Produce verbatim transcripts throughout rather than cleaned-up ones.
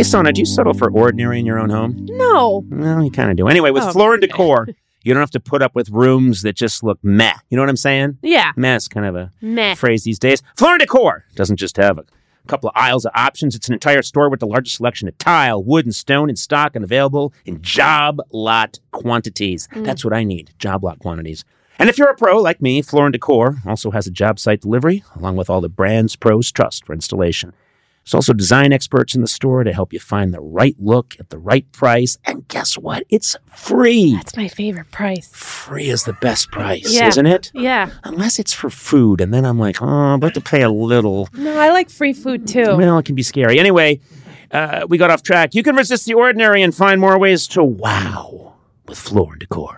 Sona, do you settle for ordinary in your own home? No. Well, you kind of do. Anyway, with Oh, Floor and okay. Decor, you don't have to put up with rooms that just look meh. You know what I'm saying? Yeah. Meh is kind of a Meh. phrase these days. Floor and Decor doesn't just have a couple of aisles of options. It's an entire store with the largest selection of tile, wood, and stone in stock and available in job lot quantities. Mm. That's what I need, job lot quantities. And if you're a pro like me, Floor and Decor also has a job site delivery, along with all the brands pros trust for installation. There's also design experts in the store to help you find the right look at the right price. And guess what? It's free. That's my favorite price. Free is the best price, Yeah. isn't it? Yeah. Unless it's for food, and then I'm like, oh, I'm about to pay a little. No, I like free food too. Well, it can be scary. Anyway, uh, we got off track. You can resist the ordinary and find more ways to wow with Floor and Decor.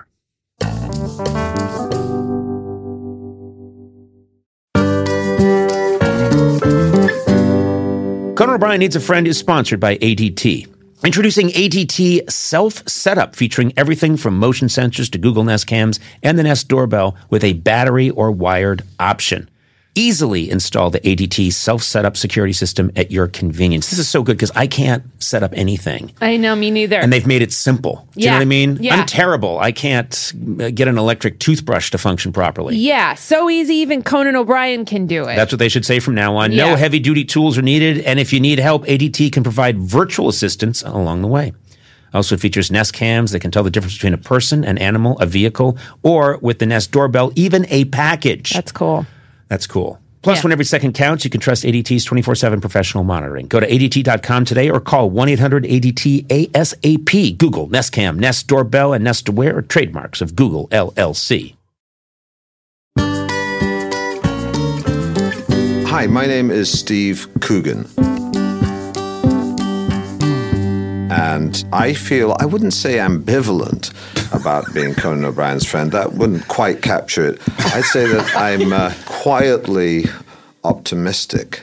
Conan O'Brien Needs a Friend is sponsored by A D T. Introducing A D T Self-Setup, featuring everything from motion sensors to Google Nest Cams and the Nest Doorbell with a battery or wired option. Easily install the A D T Self-Setup security system at your convenience. This is so good because I can't set up anything. I know, me neither. And they've made it simple. Do you Yeah. know what I mean? Yeah. I'm terrible. I can't uh, get an electric toothbrush to function properly. Yeah, so easy even Conan O'Brien can do it. That's what they should say from now on. No Yeah. heavy-duty tools are needed, and if you need help, A D T can provide virtual assistance along the way. Also features Nest Cams that can tell the difference between a person, an animal, a vehicle, or with the Nest Doorbell, even a package. That's cool. That's cool. Plus, Yeah. when every second counts, you can trust A D T's twenty-four seven professional monitoring. Go to A D T dot com today or call one eight hundred A D T A S A P. Google, Nest Cam, Nest Doorbell, and Nest Aware are trademarks of Google L L C. Hi, my name is Steve Coogan. And I feel, I wouldn't say ambivalent about being Conan O'Brien's friend. That wouldn't quite capture it. I'd say that I'm uh, quietly optimistic.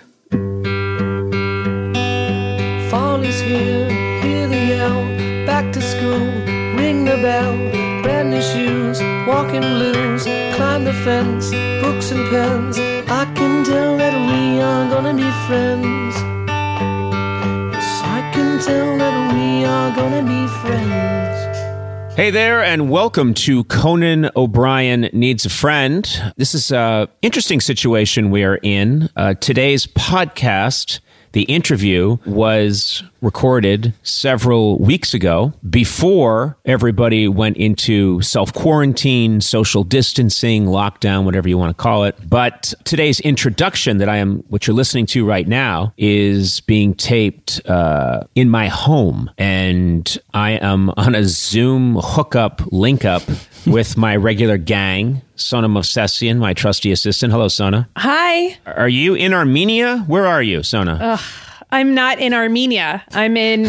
Fall is here, hear the yell, back to school, ring the bell, brand new shoes, walking blues, climb the fence, books and pens, I can tell that we are gonna be friends. Yes, I can tell that we are gonna be friends. Hey there, and welcome to Conan O'Brien Needs a Friend. This is an interesting situation we are in. Uh, today's podcast, the interview, was recorded several weeks ago before everybody went into self-quarantine, social distancing, lockdown, whatever you want to call it. But today's introduction that I am, what you're listening to right now, is being taped uh, in my home. And I am on a Zoom hookup, link up with my regular gang, Sona Movsesian, my trusty assistant. Hello, Sona. Hi. Are you in Armenia? Where are you, Sona? Ugh, I'm not in Armenia. I'm in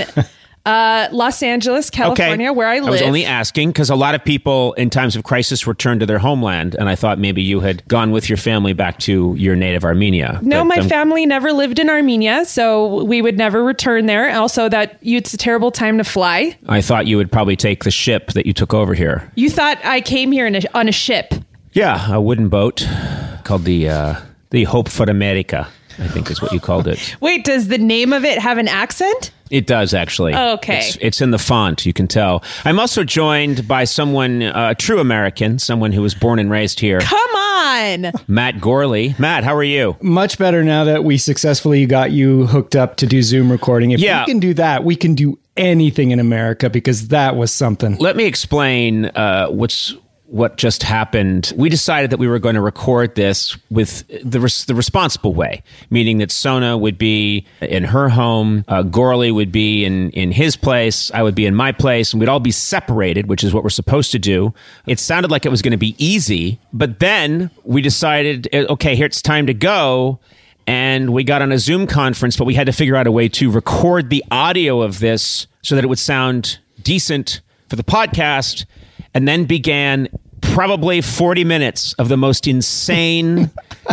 uh, Los Angeles, California, where I live. I was only asking because a lot of people in times of crisis return to their homeland, and I thought maybe you had gone with your family back to your native Armenia. No, But, my um, family never lived in Armenia, so we would never return there. Also, that it's a terrible time to fly. I thought you would probably take the ship that you took over here. You thought I came here in a, on a ship. Yeah, a wooden boat called the uh, the Hope for America, I think is what you called it. Wait, does the name of it have an accent? It does, actually. Oh, okay. It's, it's in the font, you can tell. I'm also joined by someone, uh, a true American, someone who was born and raised here, Come on. Matt Gorley. Matt, how are you? Much better now that we successfully got you hooked up to do Zoom recording. If Yeah. we can do that, we can do anything in America because that was something. Let me explain uh, what's what just happened. We decided that we were going to record this with the res- the responsible way, meaning that Sona would be in her home, uh, Gorley would be in, in his place, I would be in my place, and we'd all be separated, which is what we're supposed to do. It sounded like it was going to be easy, but then we decided, okay, here it's time to go. And we got on a Zoom conference, but we had to figure out a way to record the audio of this so that it would sound decent for the podcast, and then began probably forty minutes of the most insane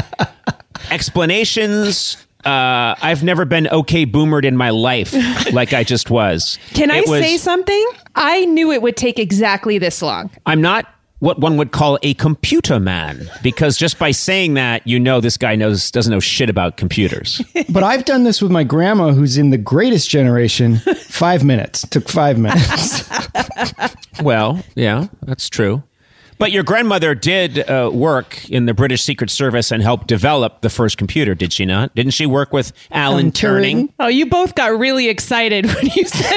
explanations. Uh, I've never been okay boomered in my life like I just was. Can I It was- say something? I knew it would take exactly this long. I'm not what one would call a computer man, because just by saying that, you know this guy knows doesn't know shit about computers. But I've done this with my grandma, who's in the greatest generation. Five minutes. Took five minutes. Well, yeah, that's true. But your grandmother did uh, work in the British Secret Service and helped develop the first computer, did she not? Didn't she work with Alan Alan Turing? Turing? Oh, you both got really excited when you said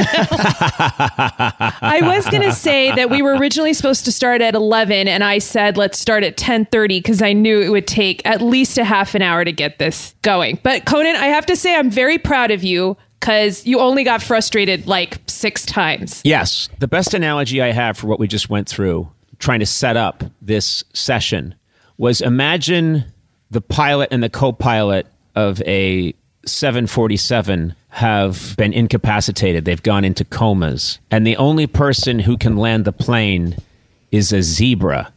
that. I was going to say that we were originally supposed to start at eleven, and I said, let's start at ten thirty because I knew it would take at least a half an hour to get this going. But Conan, I have to say I'm very proud of you because you only got frustrated like six times. Yes. The best analogy I have for what we just went through, trying to set up this session, was imagine the pilot and the co-pilot of a seven forty-seven have been incapacitated. They've gone into comas. And the only person who can land the plane is a zebra.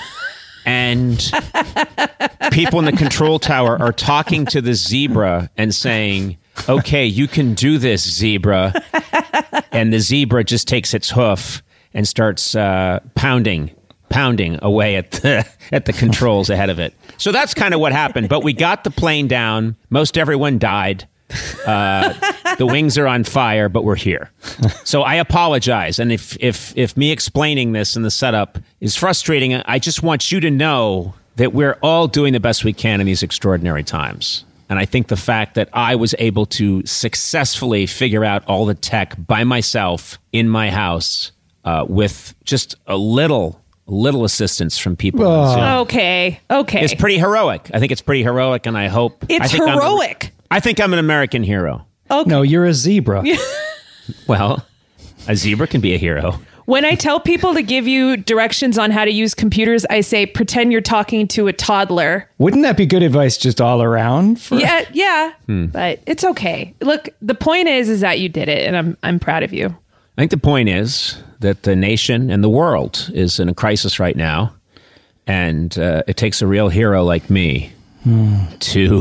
And people in the control tower are talking to the zebra and saying, okay, you can do this, zebra. And the zebra just takes its hoof and starts uh, pounding, pounding away at the at the controls ahead of it. So that's kind of what happened. But we got the plane down. Most everyone died. Uh, the wings are on fire, but we're here. So I apologize. And if if if me explaining this in the setup is frustrating, I just want you to know that we're all doing the best we can in these extraordinary times. And I think the fact that I was able to successfully figure out all the tech by myself in my house, Uh, with just a little, little assistance from people. Oh. on Zoom. Okay. Okay. It's pretty heroic. I think it's pretty heroic, and I hope... It's I think heroic. I'm a, I think I'm an American hero. Okay. No, you're a zebra. Well, a zebra can be a hero. When I tell people to give you directions on how to use computers, I say, pretend you're talking to a toddler. Wouldn't that be good advice just all around? For- Yeah, yeah. But it's okay. Look, the point is, is that you did it, and I'm I'm proud of you. I think the point is that the nation and the world is in a crisis right now, and uh, it takes a real hero like me hmm. to,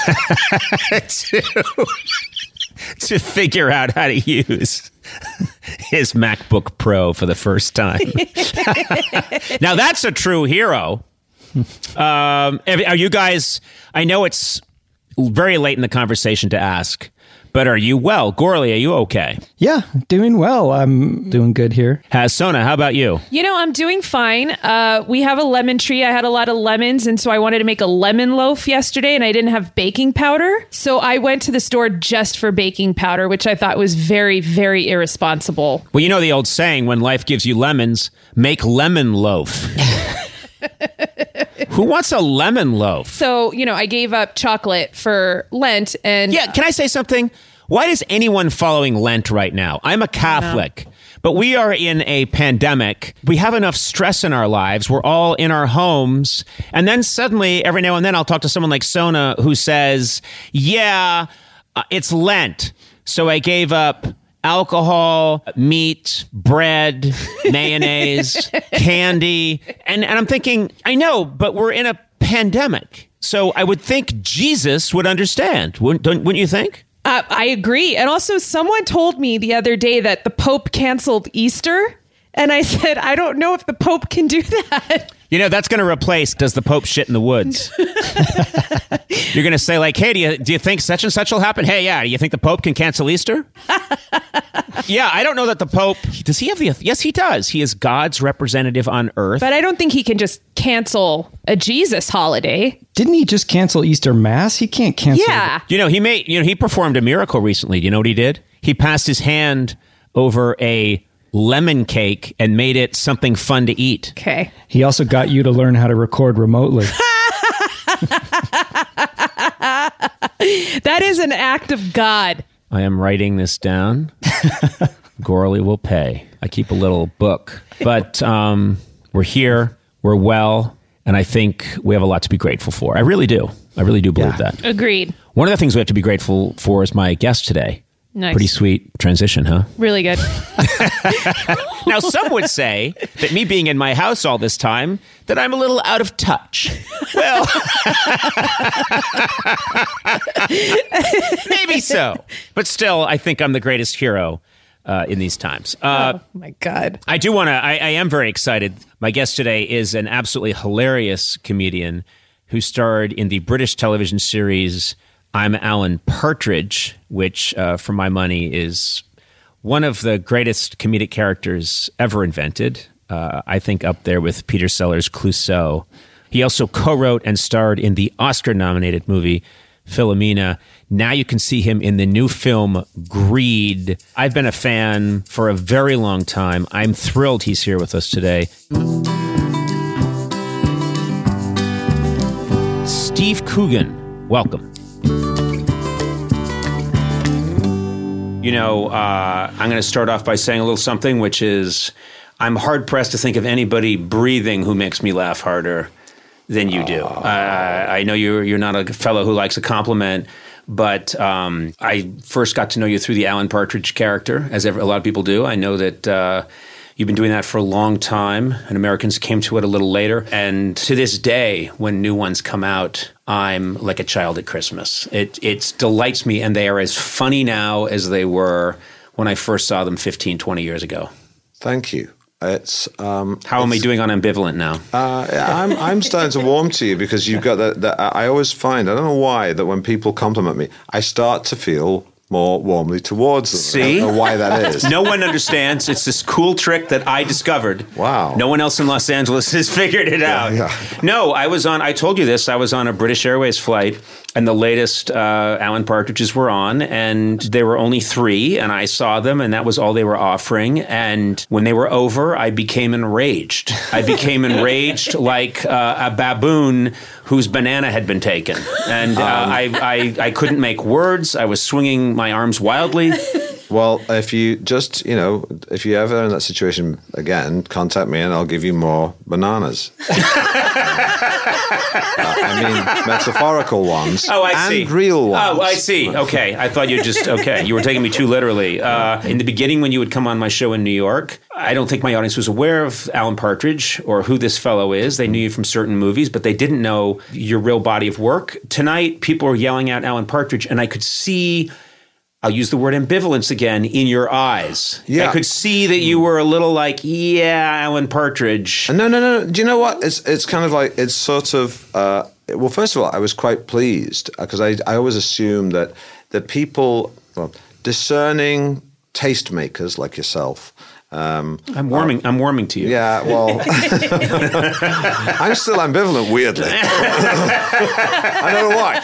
to to figure out how to use his MacBook Pro for the first time. Now that's a true hero. Um, are you guys? I know it's very late in the conversation to ask. But are you well? Gorley, are you okay? Yeah, doing well. I'm doing good here. Has Sona, how about you? You know, I'm doing fine. Uh, we have a lemon tree. I had a lot of lemons, and so I wanted to make a lemon loaf yesterday, and I didn't have baking powder. So I went to the store just for baking powder, which I thought was very, very irresponsible. Well, you know the old saying, when life gives you lemons, make lemon loaf. Who wants a lemon loaf? So, you know, I gave up chocolate for Lent, and... Yeah, can I say something? Why is anyone following Lent right now? I'm a Catholic, but we are in a pandemic. We have enough stress in our lives. We're all in our homes. And then suddenly, every now and then, I'll talk to someone like Sona who says, yeah, uh, it's Lent. So I gave up alcohol, meat, bread, mayonnaise, candy. And, and I'm thinking, I know, but we're in a pandemic. So I would think Jesus would understand. Wouldn't, don't, wouldn't you think? Uh, I agree. And also, someone told me the other day that the Pope canceled Easter. And I said, I don't know if the Pope can do that. You know, that's going to replace, does the Pope shit in the woods? You're going to say, like, hey, do you, do you think such and such will happen? Hey, yeah, do you think the Pope can cancel Easter? Yeah, I don't know that the Pope, does he have the, yes, he does. He is God's representative on earth. But I don't think he can just cancel a Jesus holiday. Didn't he just cancel Easter Mass? He can't cancel. Yeah. You know, he made, you know, he performed a miracle recently. Do you know what he did? He passed his hand over a lemon cake and made it something fun to eat. Okay. He also got you to learn how to record remotely. That is an act of God. I am writing this down. Gorley will pay. I keep a little book. But um, we're here. We're well. And I think we have a lot to be grateful for. I really do. I really do believe Yeah. that. Agreed. One of the things we have to be grateful for is my guest today. Nice. Pretty sweet transition, huh? Really good. Now, some would say that me being in my house all this time, that I'm a little out of touch. Well, maybe so. But still, I think I'm the greatest hero uh, in these times. Uh, oh my God. I do want to, I, I am very excited. My guest today is an absolutely hilarious comedian who starred in the British television series I'm Alan Partridge, which, uh, for my money, is one of the greatest comedic characters ever invented. Uh, I think up there with Peter Sellers' Clouseau. He also co-wrote and starred in the Oscar-nominated movie Philomena. Now you can see him in the new film Greed. I've been a fan for a very long time. I'm thrilled he's here with us today. Steve Coogan, welcome. You know, uh, I'm going to start off by saying a little something, which is I'm hard-pressed to think of anybody breathing who makes me laugh harder than you do. Uh, I know you're, you're not a fellow who likes a compliment, but um, I first got to know you through the Alan Partridge character, as a lot of people do. I know that uh, you've been doing that for a long time, and Americans came to it a little later. And to this day, when new ones come out, I'm like a child at Christmas. It it delights me, and they are as funny now as they were when I first saw them fifteen, twenty years ago. Thank you. It's um, How am I doing on ambivalent now? Uh, I'm I'm starting to warm to you because you've got that, that. I always find, I don't know why, that when people compliment me, I start to feel more warmly towards them. See? I don't know why that is. No one understands. It's this cool trick that I discovered. Wow. No one else in Los Angeles has figured it out. Yeah. No, I was on, I told you this, I was on a British Airways flight, and the latest uh, Alan Partridges were on, and there were only three, and I saw them, and that was all they were offering. And when they were over, I became enraged. I became enraged like uh, a baboon whose banana had been taken. And uh, um. I, I, I couldn't make words. I was swinging my arms wildly. Well, if you just, you know, if you ever in that situation again, contact me and I'll give you more bananas. uh, I mean, metaphorical ones. Oh, I and see. And real ones. Oh, I see. Okay. I thought you just, okay. You were taking me too literally. Uh, in the beginning, when you would come on my show in New York, I don't think my audience was aware of Alan Partridge or who this fellow is. They knew you from certain movies, but they didn't know your real body of work. Tonight, people were yelling out Alan Partridge, and I could see, I'll use the word ambivalence again, in your eyes. Yeah. I could see that you were a little like, yeah, Alan Partridge. No, no, no. Do you know what? It's it's kind of like, it's sort of, uh, well, first of all, I was quite pleased because I, I always assume that, that people, well, discerning tastemakers like yourself, Um, I'm warming. Uh, I'm warming to you. Yeah, well, I'm still ambivalent. Weirdly, I don't know why.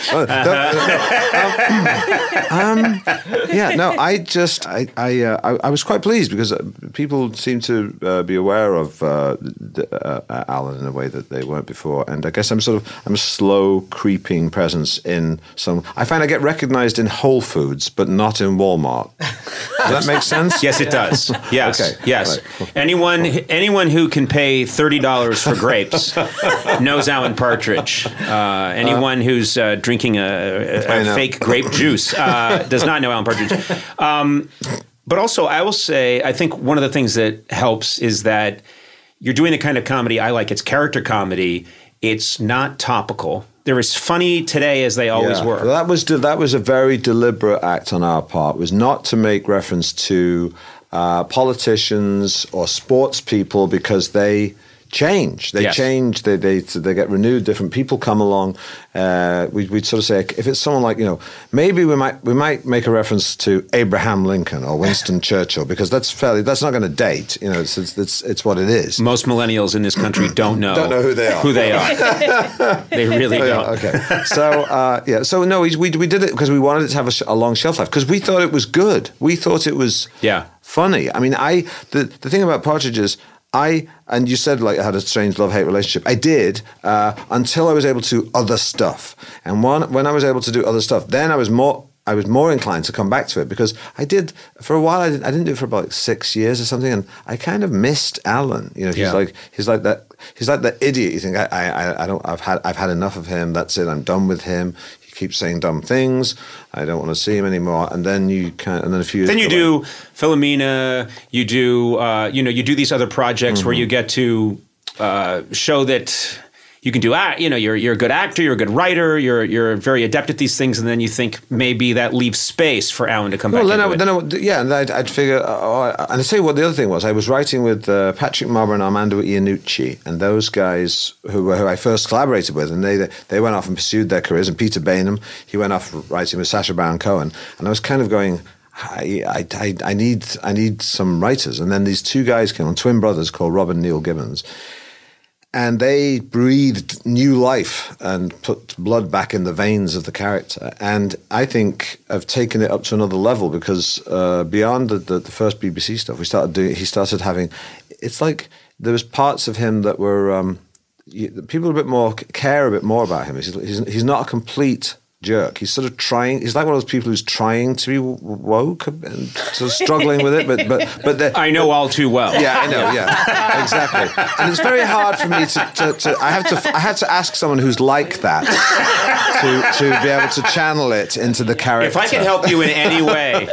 Um, um, yeah, no, I just, I, I, uh, I, I was quite pleased because people seem to uh, be aware of uh, the, uh, Alan in a way that they weren't before, and I guess I'm sort of, I'm a slow creeping presence in some. I find I get recognized in Whole Foods, but not in Walmart. Does that make sense? Yes, it does. Yes. Okay. Yes. Right. Anyone anyone who can pay thirty dollars for grapes knows Alan Partridge. Uh, anyone uh, who's uh, drinking a, a, a fake grape juice uh, does not know Alan Partridge. Um, but also, I will say, I think one of the things that helps is that you're doing the kind of comedy I like. It's character comedy. It's not topical. They're as funny today as they always yeah. were. Well, that was that was a very deliberate act on our part. It was not to make reference to uh, politicians or sports people because they change. They yes. change. They they they get renewed. Different people come along. Uh, we, we'd sort of say if it's someone like, you know, maybe we might we might make a reference to Abraham Lincoln or Winston Churchill because that's fairly that's not going to date. You know, it's, it's it's it's what it is. Most millennials in this country don't know don't know who they are. Who they are. They really oh, don't. Yeah, okay. So uh, yeah. So no, we we we did it because we wanted it to have a, sh- a long shelf life because we thought it was good. We thought it was yeah. funny. I mean, I the the thing about Partridge is, I, and you said like I had a strange love-hate relationship. I did uh, until I was able to do other stuff. And when, when I was able to do other stuff, then I was more I was more inclined to come back to it because I did, for a while, I, did, I didn't do it for about like six years or something. And I kind of missed Alan. You know, he's yeah. like, he's like that, he's like that idiot. You think, I, I, I don't, I've had, I've had enough of him. That's it. I'm done with him. He keeps saying dumb things. I don't want to see him anymore. And then you can, and then a few years Then you do by, Philomena, you do, uh, you know, you do these other projects mm-hmm. where you get to uh, show that you can do, you know, you're you're a good actor, you're a good writer, you're you're very adept at these things, and then you think maybe that leaves space for Alan to come well, back then into I, it. then I would, yeah, and I'd, I'd figure, oh, and I tell you what the other thing was, I was writing with uh, Patrick Marber and Armando Iannucci, and those guys who, who I first collaborated with, and they they went off and pursued their careers, and Peter Bainham, he went off writing with Sacha Baron Cohen, and I was kind of going, I, I, I, I need I need some writers, and then these two guys came on, twin brothers called Rob and Neil Gibbons. And they breathed new life and put blood back in the veins of the character. And I think I've taken it up to another level because uh, beyond the, the, the first B B C stuff, we started doing. He started having. It's like there was parts of him that were um, you, people a bit more care a bit more about him. He's, he's he's not a complete jerk. He's sort of trying. He's like one of those people who's trying to be woke and sort of struggling with it. But but but I know all too well. Yeah, I know. Yeah, exactly. And it's very hard for me to, to, to. I have to. I had to ask someone who's like that to to be able to channel it into the character. If I can help you in any way,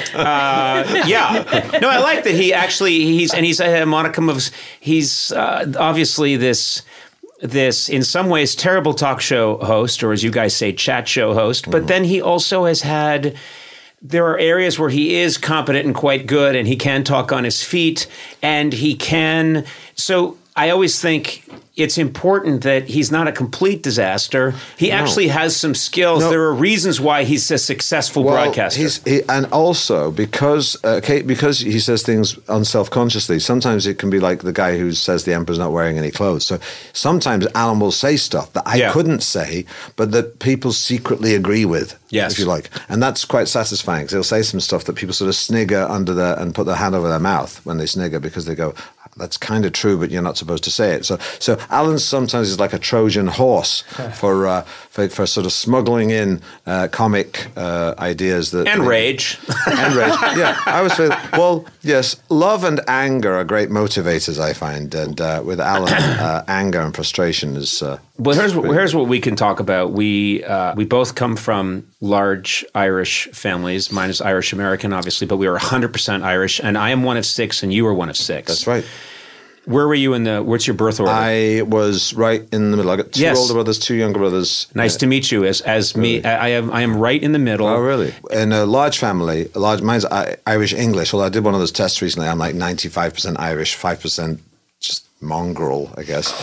uh, yeah. No, I like that he actually he's and he's a modicum of he's uh, obviously this. this, in some ways, terrible talk show host, or as you guys say, chat show host. But mm. then he also has had, there are areas where he is competent and quite good, and he can talk on his feet, and he can, so I always think it's important that he's not a complete disaster. He no. actually has some skills. No. There are reasons why he's a successful well, broadcaster. He's, he, and also, because uh, Kate, because he says things unself-consciously, sometimes it can be like the guy who says the emperor's not wearing any clothes. So sometimes Alan will say stuff that I yeah. couldn't say, but that people secretly agree with, yes. if you like. And that's quite satisfying, because he'll say some stuff that people sort of snigger under their, and put their hand over their mouth when they snigger, because they go, that's kind of true, but you're not supposed to say it. So, so Alan sometimes is like a Trojan horse for uh, for, for sort of smuggling in uh, comic uh, ideas that and they, rage and rage. Yeah, I was feeling, well, yes, love and anger are great motivators, I find, and uh, with Alan, uh, anger and frustration is. Uh, well, here's what, here's what we can talk about. We uh, we both come from large Irish families. Mine is Irish American, obviously, but we are one hundred percent Irish, and I am one of six, and you are one of six. That's right. Where were you in the, what's your birth order? I was right in the middle. I got two yes. older brothers, two younger brothers. Nice uh, to meet you. As as really? me, I am I am right in the middle. Oh, really? In a large family, a large, mine's Irish English, although I did one of those tests recently. I'm like ninety-five percent Irish, five percent just mongrel, I guess.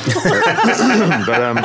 but, but um,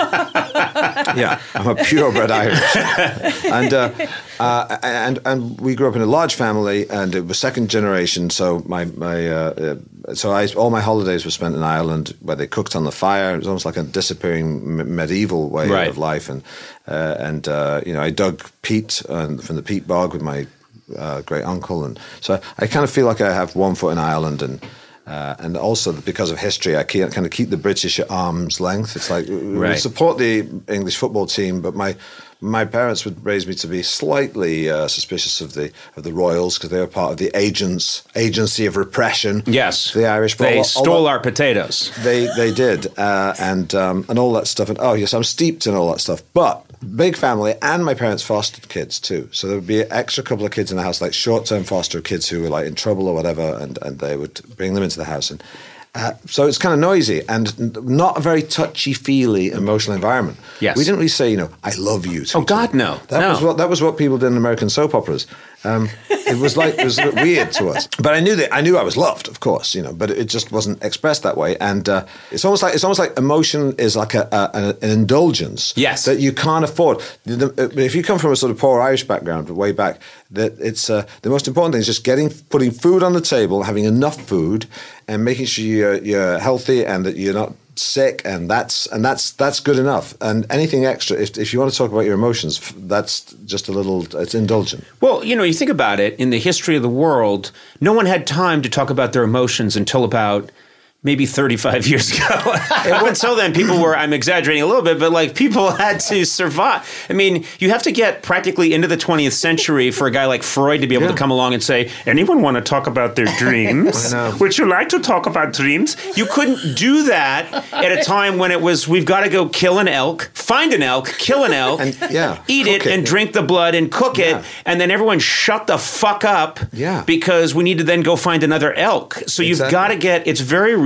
yeah, I'm a purebred Irish. And, uh, uh, and and we grew up in a large family, and it was second generation, so my, my uh, uh, so I, all my holidays were spent in Ireland, where they cooked on the fire. It was almost like a disappearing m- medieval way right. of life. And, uh, and uh, you know, I dug peat uh, from the peat bog with my uh, great uncle. And so I, I kind of feel like I have one foot in Ireland, and Uh, and also because of history, I can't kind of keep the British at arm's length. It's like right. we support the English football team, but my my parents would raise me to be slightly uh, suspicious of the of the Royals, because they were part of the agents agency of repression. Yes, the Irish. They all, stole all our potatoes. They they did, uh, and um, and all that stuff. And oh yes, I'm steeped in all that stuff. But big family, and my parents fostered kids too. So there would be an extra couple of kids in the house, like short-term foster kids who were like in trouble or whatever, and, and they would bring them into the house. And uh, so it's kind of noisy and not a very touchy-feely emotional environment. Yes. We didn't really say, you know, I love you. Oh, God, no. That no. was what that was what people did in American soap operas. Um, it was like it was a bit weird to us, but I knew that I knew I was loved, of course, you know. But it just wasn't expressed that way, and uh, it's almost like it's almost like emotion is like a, a, an indulgence, yes, that you can't afford. If you come from a sort of poor Irish background, way back, that it's uh, the most important thing is just getting putting food on the table, having enough food, and making sure you're, you're healthy and that you're not sick, and that's and that's that's good enough. And anything extra, if if you want to talk about your emotions, that's just a little, it's indulgent. Well, you know, you think about it, in the history of the world, no one had time to talk about their emotions until about maybe thirty-five years ago. Up until then, people were, I'm exaggerating a little bit, but like people had to survive. I mean, you have to get practically into the twentieth century for a guy like Freud to be able yeah. to come along and say, anyone want to talk about their dreams? Would you like to talk about dreams? You couldn't do that at a time when it was, we've got to go kill an elk, find an elk, kill an elk, and, yeah, eat it, it and drink the blood and cook yeah. it, and then everyone shut the fuck up yeah. because we need to then go find another elk. So you've exactly. got to get, it's very real.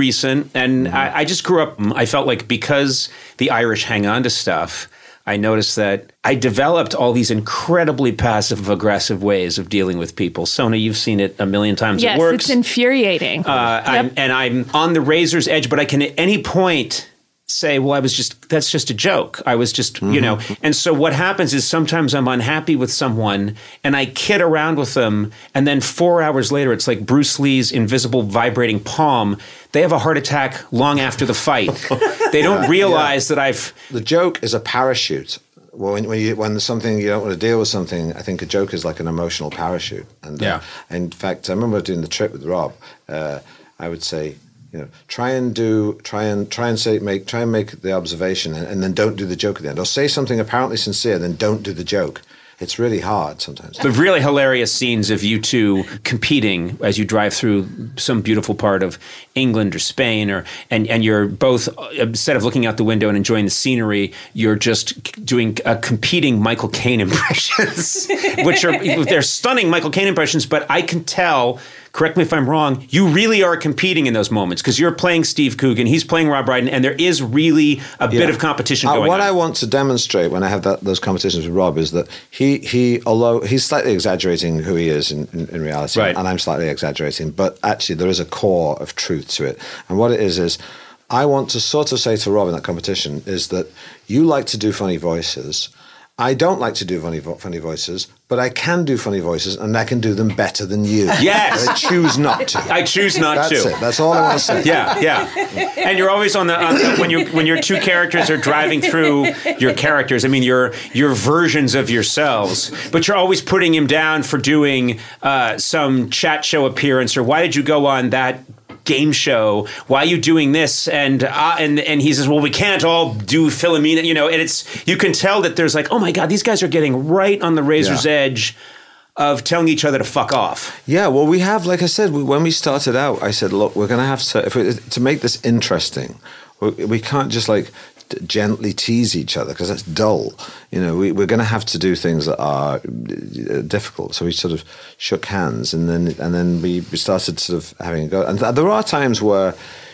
recent, and mm-hmm. I, I just grew up, I felt like because the Irish hang on to stuff, I noticed that I developed all these incredibly passive-aggressive ways of dealing with people. Sona, you've seen it a million times. Yes, it works. It's infuriating. Uh, yep. I'm, and I'm on the razor's edge, but I can at any point say, well, I was just, that's just a joke. I was just, mm-hmm. you know. And so what happens is sometimes I'm unhappy with someone and I kid around with them. And then four hours later, it's like Bruce Lee's invisible vibrating palm. They have a heart attack long after the fight. They don't yeah, realize yeah. that I've... The joke is a parachute. Well, when, when, you, when there's something, you don't want to deal with something, I think a joke is like an emotional parachute. And yeah. uh, in fact, I remember doing the trip with Rob. Uh, I would say, you know, try and do, try and try and say, make, try and make the observation, and, and then don't do the joke at the end. Or say something apparently sincere, then don't do the joke. It's really hard sometimes. The really hilarious scenes of you two competing as you drive through some beautiful part of England or Spain, or and, and you're both, instead of looking out the window and enjoying the scenery, you're just doing uh, competing Michael Caine impressions, which are, they're stunning Michael Caine impressions, but I can tell, correct me if I'm wrong, you really are competing in those moments because you're playing Steve Coogan, he's playing Rob Brydon, and there is really a yeah. bit of competition uh, going what on. What I want to demonstrate when I have that, those competitions with Rob is that he, he although he's slightly exaggerating who he is in, in, in reality, right. and I'm slightly exaggerating, but actually there is a core of truth to it. And what it is is, I want to sort of say to Rob in that competition is that you like to do funny voices. I don't like to do funny, funny voices, but I can do funny voices, and I can do them better than you. Yes. I choose not to. I choose not That's to. That's it. That's all I want to say. Yeah, yeah. And you're always on the, on the when you when your two characters are driving through your characters. I mean, your your versions of yourselves, but you're always putting him down for doing uh, some chat show appearance, or why did you go on that game show? Why are you doing this? And uh, and and he says, well, we can't all do Philomena, you know. And it's, you can tell that there's like, oh my God, these guys are getting right on the razor's yeah. edge of telling each other to fuck off. Yeah, well, we have, like I said, we, when we started out, I said, look, we're going to have to, if we, to make this interesting, we, we can't just like gently tease each other because that's dull. You know, we, we're going to have to do things that are difficult. So we sort of shook hands, and then and then we, we started sort of having a go. And th- there are times where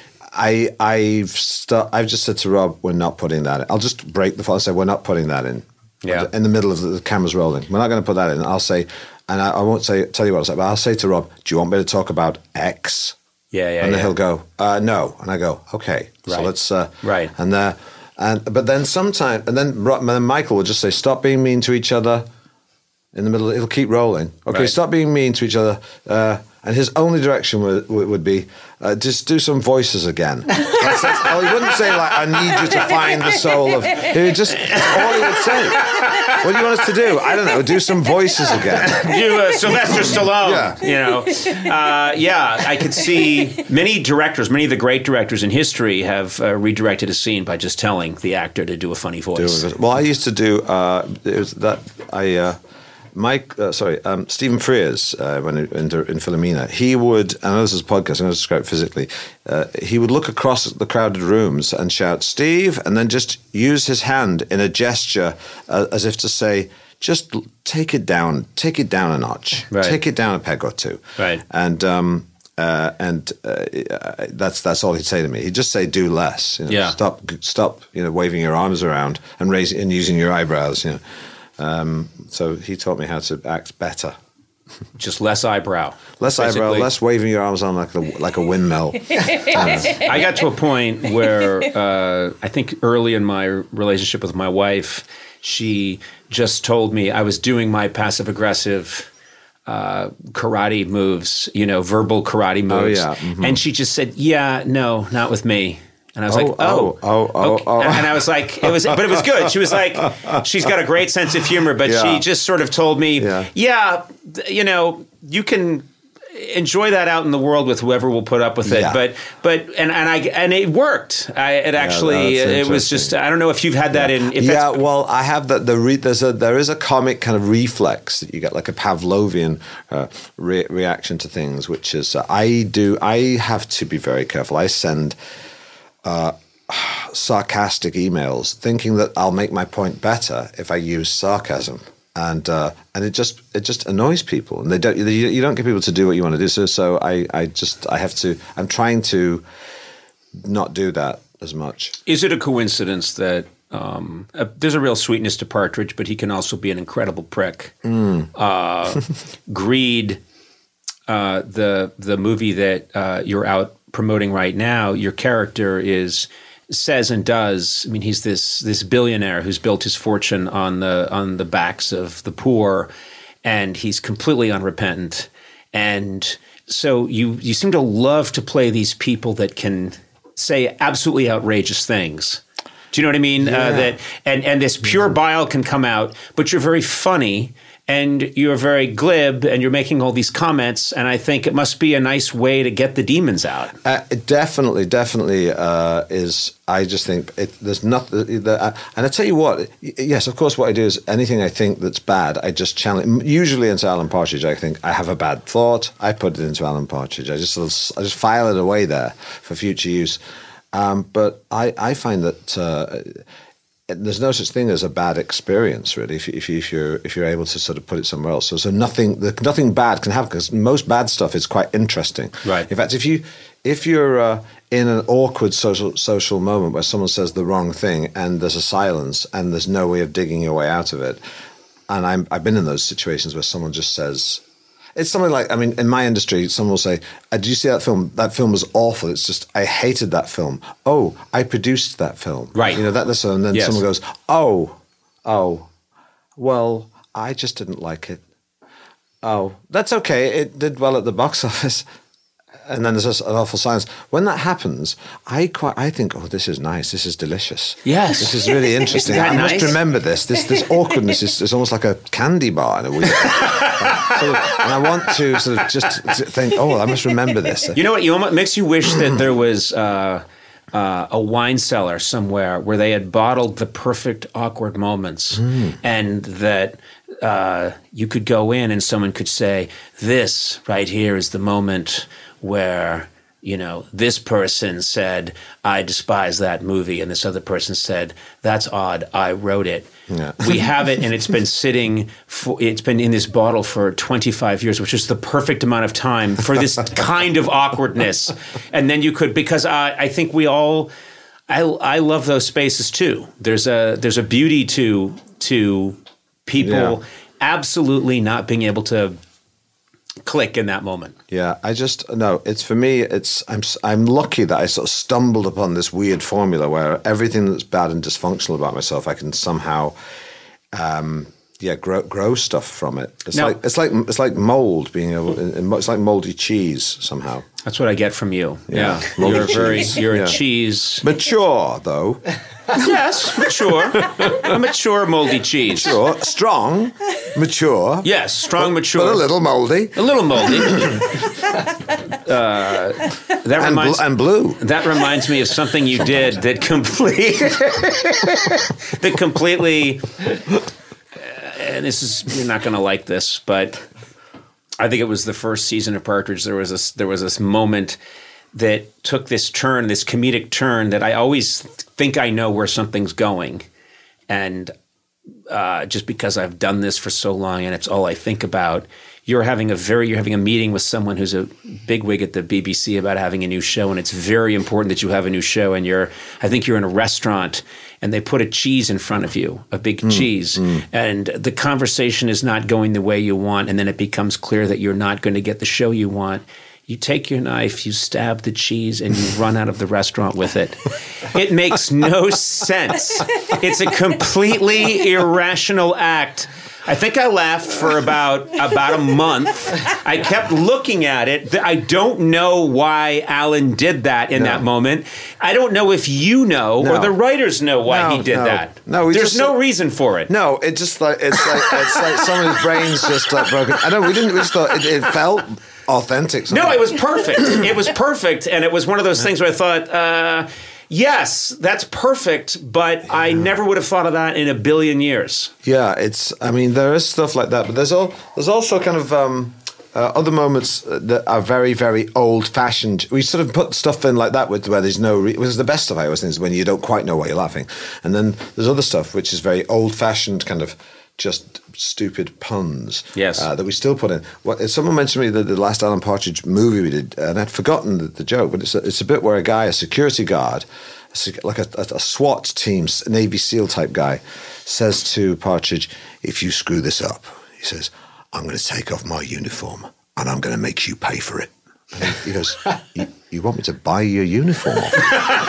I I've st- I've just said to Rob, we're not putting that in. I'll just break the fall and say, we're not putting that in. Yeah. In the middle of the, the cameras rolling, we're not going to put that in. I'll say, and I, I won't say tell you what I'll say, but I'll say to Rob, do you want me to talk about X? Yeah, yeah. And then yeah. he'll go, uh, no, and I go, okay. Right. So let's uh, right. And uh, And but then sometimes, and then, then Michael will just say, "Stop being mean to each other." In the middle, it'll keep rolling. Okay, right. Stop being mean to each other. Uh, and his only direction would, would be uh, just do some voices again. That's, that's, oh, he wouldn't say like, "I need you to find the soul of." He would just all he would say. What do you want us to do? I don't know. Do some voices again. Do uh, Sylvester Stallone. Yeah. You know. Uh, yeah, I could see many directors, many of the great directors in history have uh, redirected a scene by just telling the actor to do a funny voice. Do, well, I used to do uh, it was that I. Uh, Mike, uh, sorry, um, Stephen Frears, uh, when in, in Philomena, he would, and I know this is a podcast, I'm going to describe it physically, uh, he would look across at the crowded rooms and shout, "Steve," and then just use his hand in a gesture uh, as if to say, just take it down, take it down a notch, right. take it down a peg or two. Right. And, um, Uh, and uh, that's that's all he'd say to me. He'd just say, "Do less. You know, yeah. Stop, stop. You know, waving your arms around and raising and using your eyebrows. You know." Um, so he taught me how to act better. Just less eyebrow. Less basically. eyebrow, less waving your arms on like a, like a windmill. I got to a point where uh, I think early in my relationship with my wife, she just told me I was doing my passive-aggressive uh, karate moves, you know, verbal karate moves. Oh, yeah. Mm-hmm. And she just said, yeah, no, not with me. And I was oh, like, oh, oh, oh, okay. oh, oh. And I was like, it was, but it was good. She was like, she's got a great sense of humor, but yeah. she just sort of told me, yeah. yeah, you know, you can enjoy that out in the world with whoever will put up with it. Yeah. But, but, and, and I, and it worked. I, it actually, yeah, it was just, I don't know if you've had that yeah. in, if yeah, that's, well, I have that. The re, there's a, there is a comic kind of reflex that you get, like a Pavlovian uh, re- reaction to things, which is, uh, I do, I have to be very careful. I send, uh, sarcastic emails thinking that I'll make my point better if I use sarcasm, and uh, and it just it just annoys people, and they don't you, you don't get people to do what you want to do. So so I I just I have to I'm trying to not do that as much. Is it a coincidence that um, uh, there's a real sweetness to Partridge, but he can also be an incredible prick? Mm. Uh, Greed, uh, the the movie that uh, you're out promoting right now, your character is says and does. I mean, he's this this billionaire who's built his fortune on the on the backs of the poor, and he's completely unrepentant. And so you you seem to love to play these people that can say absolutely outrageous things. Do you know what I mean? Yeah. Uh, that and and this pure bile can come out, but you're very funny and you're very glib and you're making all these comments. And I think it must be a nice way to get the demons out. Uh, it definitely, definitely uh, is. I just think it, there's nothing. The, uh, and I tell you what, yes, of course, what I do is anything I think that's bad, I just channel it. Usually into Alan Partridge. I think I have a bad thought, I put it into Alan Partridge. I just sort of, I just file it away there for future use. Um, but I, I find that uh, there's no such thing as a bad experience, really, if, if, if you're if you're able to sort of put it somewhere else. So, so nothing nothing bad can happen, because most bad stuff is quite interesting. Right. In fact, if you if you're uh, in an awkward social social moment where someone says the wrong thing and there's a silence and there's no way of digging your way out of it, and I'm, I've been in those situations where someone just says. It's something like, I mean, in my industry, someone will say, uh, did you see that film? That film was awful. It's just, I hated that film. Oh, I produced that film. Right. You know, that, that's, and then Yes. someone goes, oh, oh, well, I just didn't like it. Oh, that's okay. It did well at the box office. And then there's this, an awful silence. When that happens, I quite, I think, oh, this is nice. This is delicious. Yes. This is really interesting. Isn't that I nice? must remember this. This this awkwardness is, is almost like a candy bar in a weird sort of, and I want to sort of just think, oh, I must remember this. You know what? You almost makes you wish that there was uh, uh, a wine cellar somewhere where they had bottled the perfect awkward moments, Mm. and that uh, you could go in and someone could say, "This right here is the moment where." You know, this person said, I despise that movie. And this other person said, that's odd. I wrote it. Yeah. We have it, and it's been sitting, for, it's been in this bottle for twenty-five years, which is the perfect amount of time for this kind of awkwardness. And then you could, because I, I think we all, I, I love those spaces too. There's a, there's a beauty to, to people Yeah. absolutely not being able to click in that moment. Yeah, I just no. It's for me. It's I'm I'm lucky that I sort of stumbled upon this weird formula where everything that's bad and dysfunctional about myself, I can somehow, um, yeah, grow grow stuff from it. It's Now- like it's like it's like mold being able. It's like moldy cheese somehow. That's what I get from you. Yeah. Yeah, Moldy you're a very, cheese. you're Yeah. a cheese. Mature though, Yes, mature, a mature moldy cheese. mature, strong, mature. Yes, strong, mature, but a little moldy a little moldy. uh, that and, reminds bl- and blue. that reminds me of something you did that complete that completely. Uh, and this is you're not going to like this, but I think it was the first season of Partridge. There was this there was this moment that took this turn, this comedic turn that I always think I know where something's going, and uh, just because I've done this for so long and it's all I think about. You're having a very you're having a meeting with someone who's a bigwig at the B B C about having a new show, and it's very important that you have a new show. And you're I think you're in a restaurant, and they put a cheese in front of you, a big cheese, and the conversation is not going the way you want, and then it becomes clear that you're not going to get the show you want. You take your knife, you stab the cheese, and you run out of the restaurant with it. It makes no sense. It's a completely irrational act. I think I laughed for about about a month. I kept looking at it. I don't know why Alan did that in No. that moment. I don't know if you know No. or the writers know why No, he did no. that. No, we There's just- no reason for it. No, it just like it's like it's like someone's brain's just like broken. I don't. We didn't. We just thought it, it felt authentic. No, it was perfect. It was perfect, and it was one of those things where I thought, uh, yes, that's perfect, but I never would have thought of that in a billion years. Yeah, it's. I mean, there is stuff like that, but there's all. There's also kind of um, uh, other moments that are very, very old-fashioned. We sort of put stuff in like that with where there's no. Re- which is the best stuff I always think is when you don't quite know why you're laughing, and then there's other stuff which is very old-fashioned kind of just stupid puns. Yes. Uh, that we still put in. What, someone mentioned to me that the last Alan Partridge movie we did, and I'd forgotten the, the joke, but it's a, it's a bit where a guy, a security guard, a sec- like a, a, a SWAT team, Navy SEAL type guy, says to Partridge, if you screw this up, he says, I'm going to take off my uniform and I'm going to make you pay for it. And he goes, you, you want me to buy your uniform off?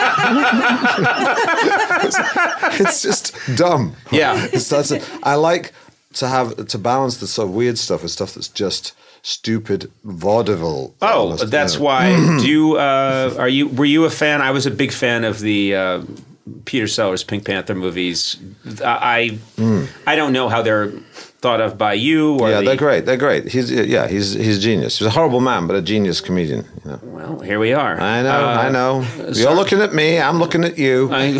it's, it's just dumb. Yeah. It's, that's a, I like to have to balance the sort of weird stuff with stuff that's just stupid vaudeville. Oh, almost, that's you know. why. Do you uh, are you were you a fan? I was a big fan of the uh, Peter Sellers Pink Panther movies. I Mm. I don't know how they're thought of by you. Or Yeah, the, they're great. They're great. He's yeah, he's he's a genius. He's a horrible man, but a genius comedian. You know. Well, here we are. I know, Uh, I know. You're sorry. looking at me. I'm looking at you. I-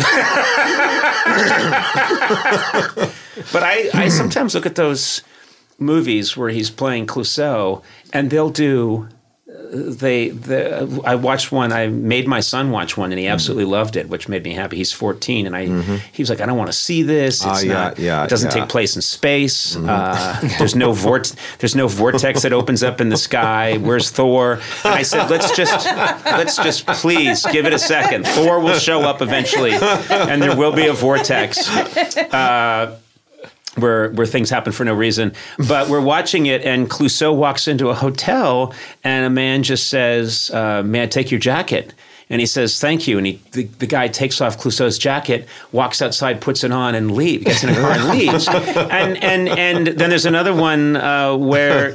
but I, I sometimes look at those movies where he's playing Clouseau, and they'll do. They, the, I watched one. I made my son watch one, and he absolutely Mm-hmm. loved it, which made me happy. He's fourteen, and I he was like, "I don't want to see this. It's Ah, yeah, not. yeah, it doesn't yeah. take place in space. Uh, there's no vort. There's no vortex that opens up in the sky. Where's Thor?" And I said, "Let's just let's just please give it a second. Thor will show up eventually, and there will be a vortex." Uh, Where, where things happen for no reason. But we're watching it, and Clouseau walks into a hotel, and a man just says, uh, may I take your jacket? And he says, thank you. And he, the, the guy takes off Clouseau's jacket, walks outside, puts it on, and leaves, gets in a car and leaves. And, and, and then there's another one uh, where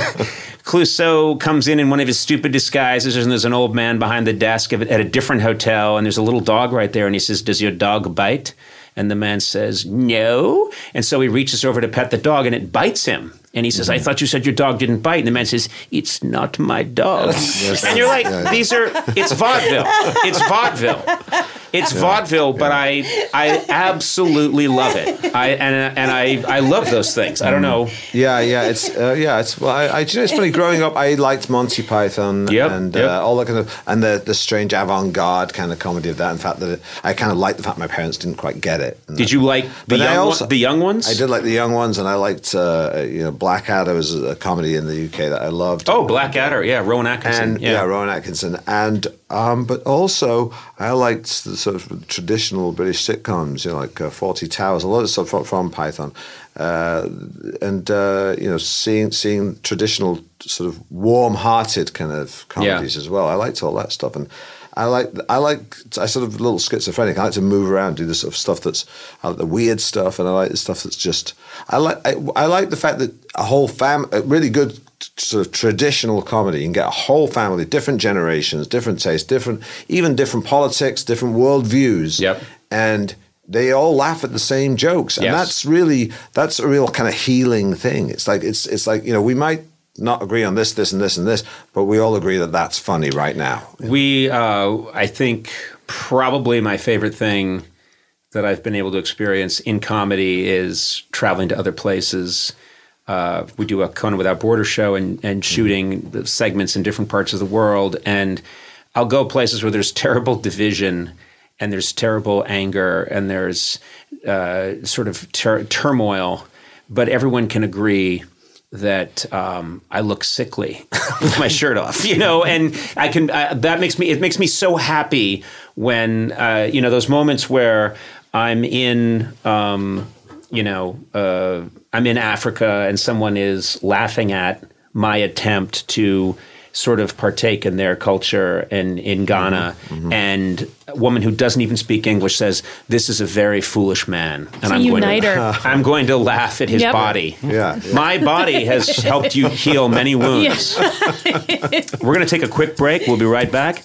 Clouseau comes in in one of his stupid disguises, and there's an old man behind the desk at a different hotel, and there's a little dog right there, and he says, does your dog bite? And the man says, no. And so he reaches over to pet the dog, and it bites him. And he says, I thought you said your dog didn't bite. And the man says, it's not my dog. Yes. And you're like, Yeah, yeah. these are, it's vaudeville. It's vaudeville. It's vaudeville, but I I absolutely love it. I and and I, I love those things. I don't know. Yeah, yeah, it's uh, yeah, it's well, I, I you know, it's funny. Growing up, I liked Monty Python Yep, and yep. Uh, all that kind of and the the strange avant-garde kind of comedy of that. In fact, that it, I kind of liked the fact my parents didn't quite get it. And Did that- you like the But I young also- one, the young ones? I did like the young ones, and I liked uh, you know Blackadder was a comedy in the U K that I loved. Oh, Blackadder, yeah, Rowan Atkinson. And yeah. Rowan Atkinson, and um, but also I liked the sort of traditional British sitcoms, you know, like uh, Fawlty Towers, a lot of stuff from, from Python, uh, and uh, you know, seeing seeing traditional sort of warm-hearted kind of comedies Yeah. as well. I liked all that stuff, and I like I like I sort of a little schizophrenic. I like to move around, do the sort of stuff that's I like the weird stuff, and I like the stuff that's just I like I, I like the fact that a whole fam a really good sort of traditional comedy. You can get a whole family, different generations, different tastes, different even different politics, different worldviews, Yep. and they all laugh at the same jokes, and Yes. that's really that's a real kind of healing thing. It's like it's it's like you know we might not agree on this, this, and this, and this, but we all agree that that's funny right now. We, uh, I think, probably my favorite thing that I've been able to experience in comedy is traveling to other places. Uh, we do a Conan Without Borders show and, and shooting the segments in different parts of the world. And I'll go places where there's terrible division and there's terrible anger and there's uh, sort of tur- turmoil, but everyone can agree that um, I look sickly with my shirt off, you know, and I can, uh, that makes me, it makes me so happy when, uh, you know, those moments where I'm in, um, you know, uh, I'm in Africa and someone is laughing at my attempt to sort of partake in their culture and in Ghana. Mm-hmm, mm-hmm. And a woman who doesn't even speak English says, this is a very foolish man. And It's a I'm going, uniter. to, I'm going to laugh at his Yep. body. Yeah, yeah. My body has helped you heal many wounds. We're going to take a quick break. We'll be right back.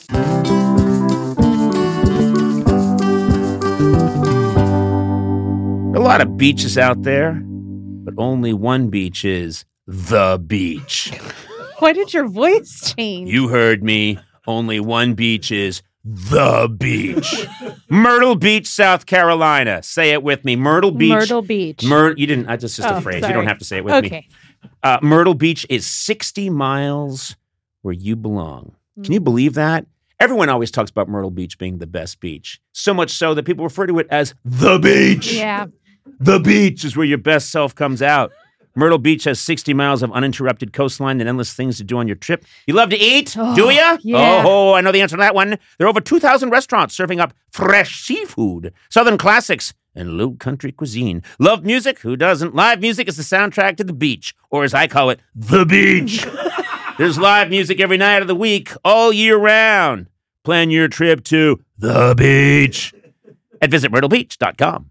A lot of beaches out there, but only one beach is the beach. Why did your voice change? You heard me. Only one beach is the beach. Myrtle Beach, South Carolina. Say it with me. Myrtle Beach. Myrtle Beach. Myr- you didn't. That's just Oh, a phrase. sorry. You don't have to say it with okay. me. Uh, Myrtle Beach is sixty miles where you belong. Can you believe that? Everyone always talks about Myrtle Beach being the best beach. So much so that people refer to it as the beach. Yeah. The beach is where your best self comes out. Myrtle Beach has sixty miles of uninterrupted coastline and endless things to do on your trip. You love to eat, Oh, do ya? yeah. Oh, I know the answer to that one. There are over two thousand restaurants serving up fresh seafood, southern classics, and low country cuisine. Love music? Who doesn't? Live music is the soundtrack to the beach, or as I call it, the beach. There's live music every night of the week, all year round. Plan your trip to the beach at visit myrtle beach dot com.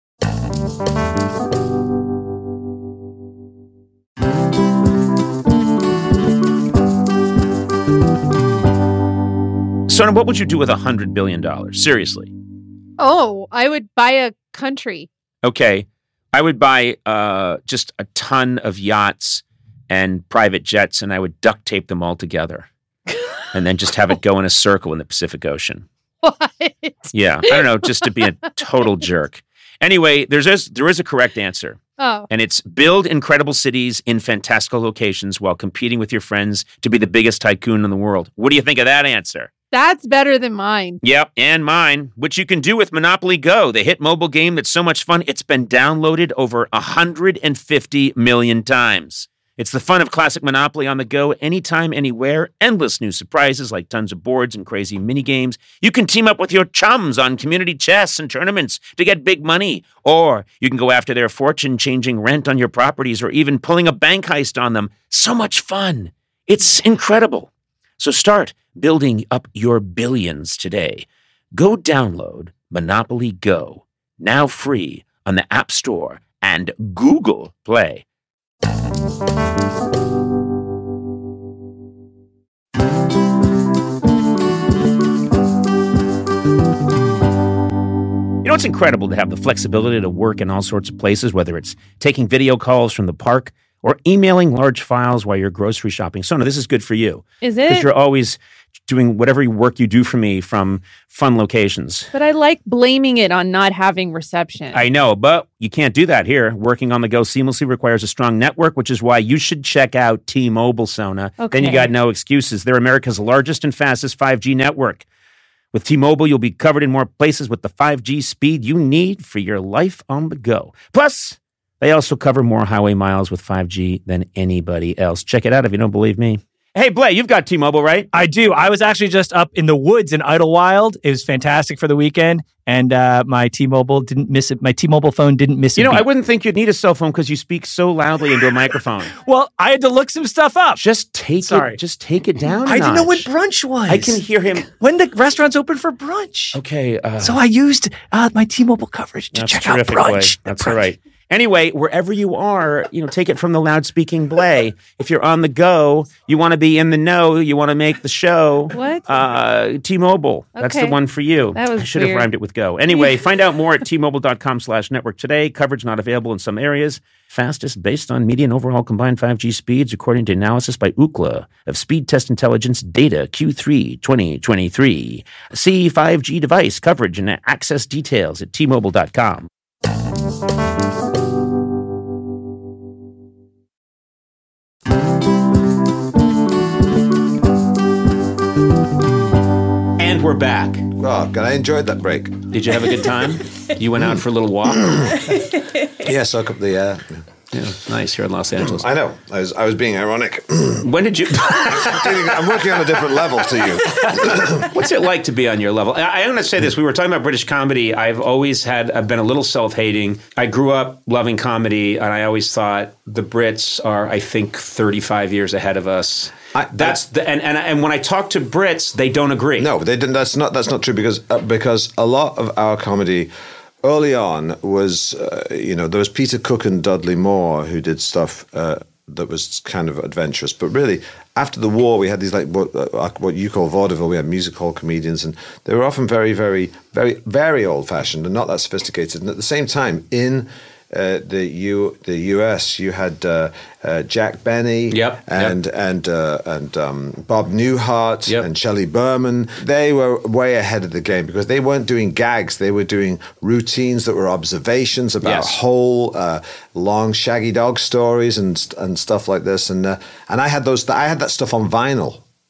Sona, what would you do with one hundred billion dollars? Seriously. Oh, I would buy a country. Okay. I would buy uh, just a ton of yachts and private jets, and I would duct tape them all together and then just have it go in a circle in the Pacific Ocean. What? Yeah. I don't know, just to be a total jerk. Anyway, there's a, there is a correct answer. Oh, And it's build incredible cities in fantastical locations while competing with your friends to be the biggest tycoon in the world. What do you think of that answer? that's better than mine. Yep, and mine, which you can do with Monopoly Go, the hit mobile game that's so much fun, it's been downloaded over one hundred fifty million times. It's the fun of classic Monopoly on the go, anytime, anywhere. Endless new surprises like tons of boards and crazy mini games. You can team up with your chums on community chess and tournaments to get big money. Or you can go after their fortune, changing rent on your properties or even pulling a bank heist on them. So much fun. It's incredible. So start building up your billions today. Go download Monopoly Go, now free on the App Store and Google Play. You know, it's incredible to have the flexibility to work in all sorts of places, whether it's taking video calls from the park or emailing large files while you're grocery shopping. Sona, this is good for you. Is Because it? you're always doing whatever work you do for me from fun locations. But I like blaming it on not having reception. I know, but you can't do that here. Working on the go seamlessly requires a strong network, which is why you should check out T-Mobile, Sona. Then you Okay. got no excuses. They're America's largest and fastest five G network. With T-Mobile, you'll be covered in more places with the five G speed you need for your life on the go. Plus, they also cover more highway miles with five G than anybody else. Check it out if you don't believe me. Hey, Blay, you've got T-Mobile, right? I do. I was actually just up in the woods in Idlewild. It was fantastic for the weekend, and uh, my T-Mobile didn't miss it. My T-Mobile phone didn't miss it. You know, I wouldn't think you'd need a cell phone because you speak so loudly into a microphone. Well, I had to look some stuff up. Just take Sorry. it. Just take it down. a I didn't know when notch. brunch was. I can hear him. when the restaurant's open for brunch. Okay. Uh, So I used uh, my T-Mobile coverage to that's check out terrific, brunch. Blay. The That's brunch. all right. Anyway, wherever you are, you know, take it from the loud-speaking Blay. If you're on the go, you want to be in the know, you want to make the show. What? Uh, T-Mobile. That's the Okay. one for you. That was I should have weird. rhymed it with go. Anyway, find out more at T-Mobile.com slash network today. Coverage not available in some areas. Fastest based on median overall combined five G speeds, according to analysis by Ookla of Speed Test Intelligence data Q three twenty twenty-three. See five G device coverage and access details at T Mobile dot com. And we're back. Oh, God, I enjoyed that break. Did you have a good time? You went out for a little walk? Yeah, soak up the air. Yeah, nice here in Los Angeles. I know. I was I was being ironic. When did you... I'm working on a different level to you. What's it like to be on your level? I, I'm going to say this. We were talking about British comedy. I've always had, I've been a little self-hating. I grew up loving comedy, and I always thought the Brits are, I think, thirty-five years ahead of us. I- That's the, and, and and when I talk to Brits, they don't agree. No, they didn't. That's not. That's not true because uh, because a lot of our comedy early on was, uh, you know, there was Peter Cook and Dudley Moore who did stuff uh, that was kind of adventurous. But really, after the war, we had these like what uh, what you call vaudeville. We had music hall comedians, and they were often very, very, very, very old fashioned and not that sophisticated. And at the same time, in uh, the U the U S, you had uh, uh, Jack Benny, Yep, and yep. and uh, and um, Bob Newhart, Yep. and Shelley Berman. They were way ahead of the game because they weren't doing gags; they were doing routines that were observations about Yes. whole uh, long Shaggy Dog stories and st- and stuff like this. And uh, and I had those. I had that stuff on vinyl.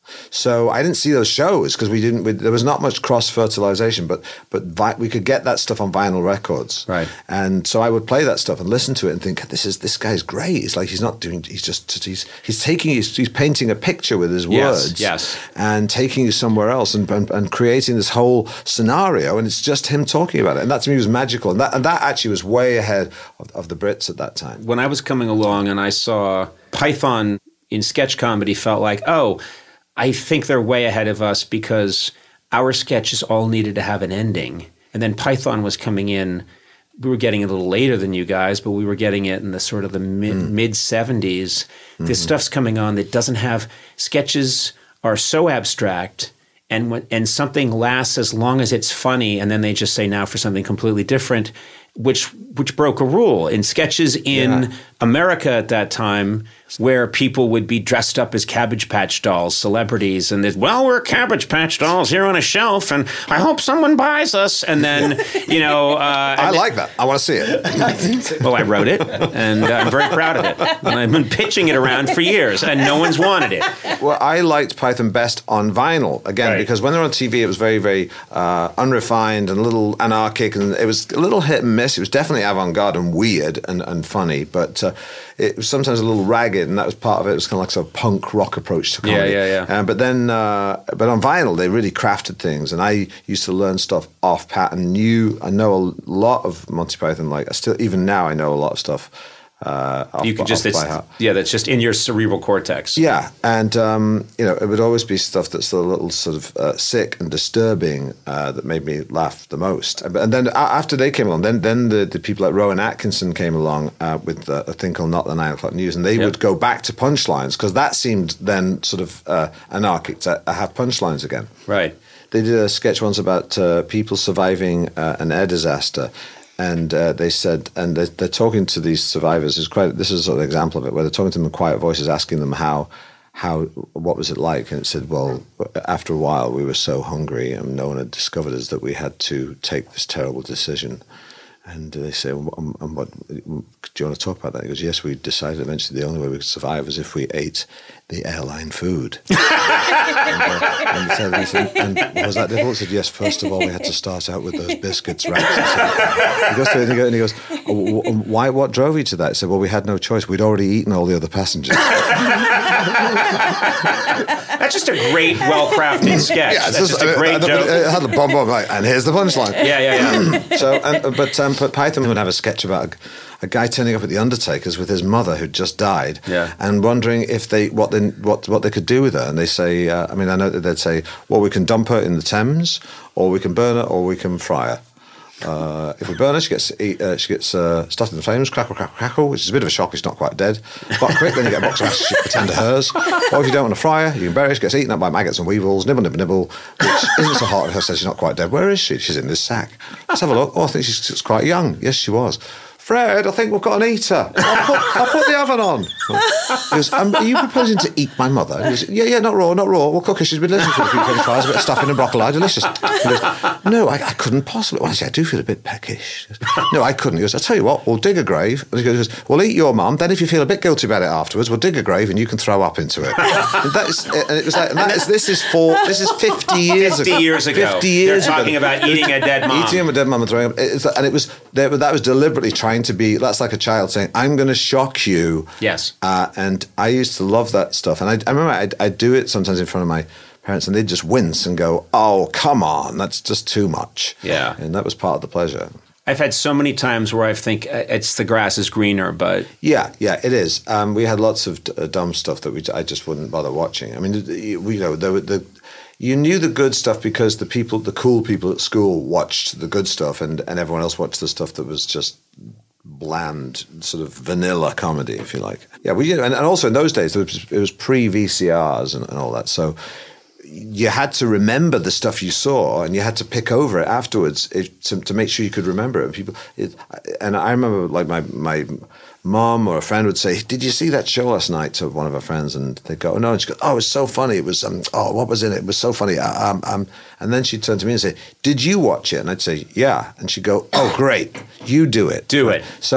So I didn't see those shows because we didn't. We, there was not much cross fertilization, but but vi- we could get that stuff on vinyl records, right? And so I would play that stuff and listen to it and think, this is this guy's great. It's like he's not doing. He's just he's he's taking he's, he's painting a picture with his words, yes, yes, and taking you somewhere else and, and and creating this whole scenario, and it's just him talking about it, and that to me was magical, and that and that actually was way ahead of, of the Brits at that time. When I was coming along and I saw Python in sketch comedy, felt like, oh, I think they're way ahead of us because our sketches all needed to have an ending. And then Python was coming in. We were getting it a little later than you guys, but we were getting it in the sort of the mid, mm. mid-seventies. Mm-hmm. This stuff's coming on that doesn't have – sketches are so abstract and when, and something lasts as long as it's funny, and then they just say now for something completely different, which which broke a rule. In sketches in yeah. America at that time – where people would be dressed up as Cabbage Patch Dolls, celebrities, and they'd, well, we're Cabbage Patch Dolls here on a shelf, and I hope someone buys us. And then, you know... Uh, I like that. I want to see it. Well, I wrote it, and I'm very proud of it. And I've been pitching it around for years, and no one's wanted it. Well, I liked Python best on vinyl, again, right. because when they were on T V, it was very, very uh, unrefined and a little anarchic, and it was a little hit and miss. It was definitely avant-garde and weird and, and funny, but uh, it was sometimes a little ragged. And that was part of it. It was kind of like sort of punk rock approach to comedy. Yeah, yeah, yeah. Um, but then, uh, but on vinyl, they really crafted things, and I used to learn stuff off pat and knew. I know a lot of Monty Python. Like I still, even now, I know a lot of stuff. Uh, off, you could just, off by heart. Yeah, that's just in your cerebral cortex. Yeah, and um, you know, it would always be stuff that's a little sort of uh, sick and disturbing uh, that made me laugh the most. And then after they came along, then then the, the people like Rowan Atkinson came along uh, with uh, a thing called Not the Nine O'clock News, and they yep. would go back to punchlines because that seemed then sort of uh, anarchic to have punchlines again. Right. They did a sketch once about uh, people surviving uh, an air disaster. And uh, they said, and they're, they're talking to these survivors. It's quite, this is sort of an example of it, where they're talking to them in quiet voices, asking them how, how, what was it like? And it said, well, after a while, we were so hungry, and no one had discovered us that we had to take this terrible decision. And they say, well, and what, do you want to talk about that? He goes, yes, we decided eventually the only way we could survive was if we ate the airline food. and, uh, and, he said, he said, and was that difficult? He said, yes, first of all, we had to start out with those biscuits wraps. He, he goes to it and he goes, oh, why, what drove you to that? He said, well, we had no choice. We'd already eaten all the other passengers. That's just a great, well-crafted sketch. Yeah, it's That's just, just a great uh, joke. It had the bomb bomb, like, and here's the punchline. Yeah, yeah, yeah. so, and, but, um, but Python would have a sketch about a, a guy turning up at the Undertaker's with his mother who'd just died, yeah. and wondering if they what they what what they could do with her. And they say, uh, I mean, I know that they'd say, well, we can dump her in the Thames, or we can burn her, or we can fry her. Uh, if we burn her, she gets eat, uh, she gets uh, stuffed in the flames, crackle, crackle, crackle, which is a bit of a shock. It's not quite dead. But quick, then you get a box of ashes, you pretend to hers. Or if you don't want to fry her, you can bury her. She gets eaten up by maggots and weevils, nibble, nibble, nibble, which isn't so hot. Her says she's not quite dead. Where is she? She's in this sack. Let's have a look. Oh, I think she's, she's quite young. Yes, she was. Fred, I think we've got an eater. I'll put, I'll put the oven on. He goes, um, are you proposing to eat my mother? He goes, yeah, yeah, not raw, not raw. We'll cook her. She's been listening for a few twenty-fives, a bit of stuffing and broccoli, delicious. He goes, no, I, I couldn't possibly. Well, actually, I do feel a bit peckish. Goes, no, I couldn't. He goes, I'll tell you what, we'll dig a grave. And he goes, we'll eat your mum. Then if you feel a bit guilty about it afterwards, we'll dig a grave and you can throw up into it. And, that is, and it was like, and that is, this is for, this is fifty years fifty ago. years ago. fifty years They're talking ago. about eating a dead mom. Eating a dead mum and throwing up. It's, and it was, that was deliberately trying to be, that's like a child saying, I'm going to shock you. Yes. Uh, and I used to love that stuff. And I, I remember I'd, I'd do it sometimes in front of my parents, and they'd just wince and go, oh, come on, that's just too much. Yeah. And that was part of the pleasure. I've had so many times where I think uh, it's the grass is greener, but... Yeah, yeah, it is. Um, we had lots of d- uh, dumb stuff that we I just wouldn't bother watching. I mean, we, you know, the, the you knew the good stuff because the people, the cool people at school watched the good stuff, and, and everyone else watched the stuff that was just bland, sort of vanilla comedy, if you like. Yeah, we, and, and also in those days, it was, it was pre-V C Rs and, and all that, so you had to remember the stuff you saw, and you had to pick over it afterwards it, to, to make sure you could remember it. And people, it, and I remember, like my my mom or a friend would say, "Did you see that show last night?" to one of her friends, and they'd go, "Oh no!" And she'd go, "Oh, it was so funny. It was um, oh, what was in it? It was so funny." Um, um, and then she'd turn to me and say, "Did you watch it?" And I'd say, "Yeah." And she'd go, "Oh, great, you do it, do it." So.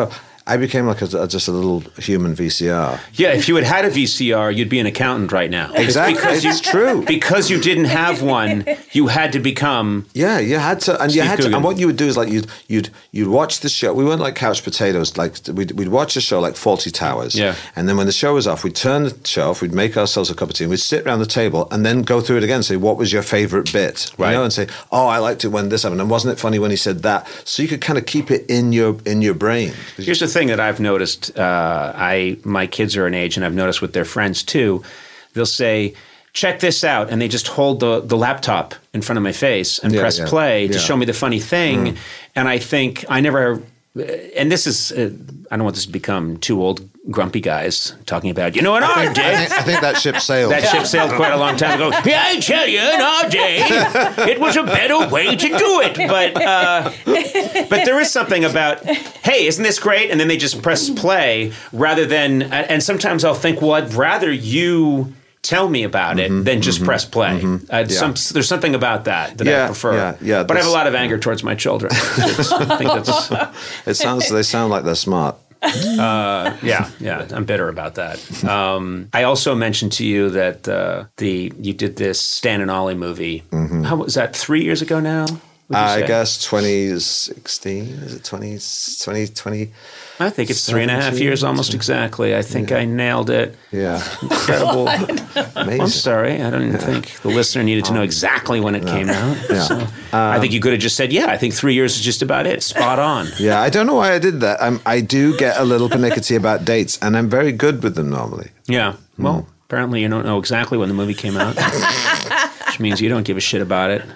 I became like a, just a little human V C R. Yeah, if you had had a V C R, you'd be an accountant right now. Exactly, It's, because you, it's true. Because you didn't have one, you had to become. Yeah, you had to, and Steve you had Coogan. to, and what you would do is like you'd you'd you'd watch the show. We weren't like couch potatoes. Like we'd we'd watch the show like Fawlty Towers. Yeah. And then when the show was off, we'd turn the show off. We'd make ourselves a cup of tea. and We'd sit around the table and then go through it again. And say, what was your favorite bit? You Right. know, and say, oh, I liked it when this happened. And wasn't it funny when he said that? So you could kind of keep it in your in your brain. Here's the thing that I've noticed. Uh, I my kids are an age, and I've noticed with their friends too. They'll say, "Check this out," and they just hold the, the laptop in front of my face and Yeah, press yeah, play to yeah. show me the funny thing. Mm. And I think I never. And this is. Uh, I don't want this to become two old grumpy guys talking about. You know, in our I think, day. I think, I think that ship sailed. That ship sailed quite a long time ago. Yeah, I tell you, in our day, it was a better way to do it. But uh, but there is something about, hey, isn't this great? And then they just press play rather than, and sometimes I'll think, well, I'd rather you tell me about it than just press play. Uh, some, there's something about that that I Yeah, prefer. yeah, yeah, But I have a that's- lot of anger towards my children. It's- I think that's, It sounds. They sound like they're smart. uh, yeah, yeah, I'm bitter about that. Um, I also mentioned to you that uh, the you did this Stan and Ollie movie. How was that? Three years ago now? Would you I say? guess twenty sixteen. Is it twenty twenty twenty? I think it's three and a half seventeen, years, almost exactly. I think I nailed it. Yeah. Incredible. Amazing. I'm sorry. I didn't think the listener needed to know exactly when it came out. Yeah. So I think you could have just said, yeah, I think three years is just about it. Spot on. Yeah, I don't know why I did that. I'm, I do get a little pernickety about dates, and I'm very good with them normally. Yeah. Well, apparently you don't know exactly when the movie came out, which means you don't give a shit about it.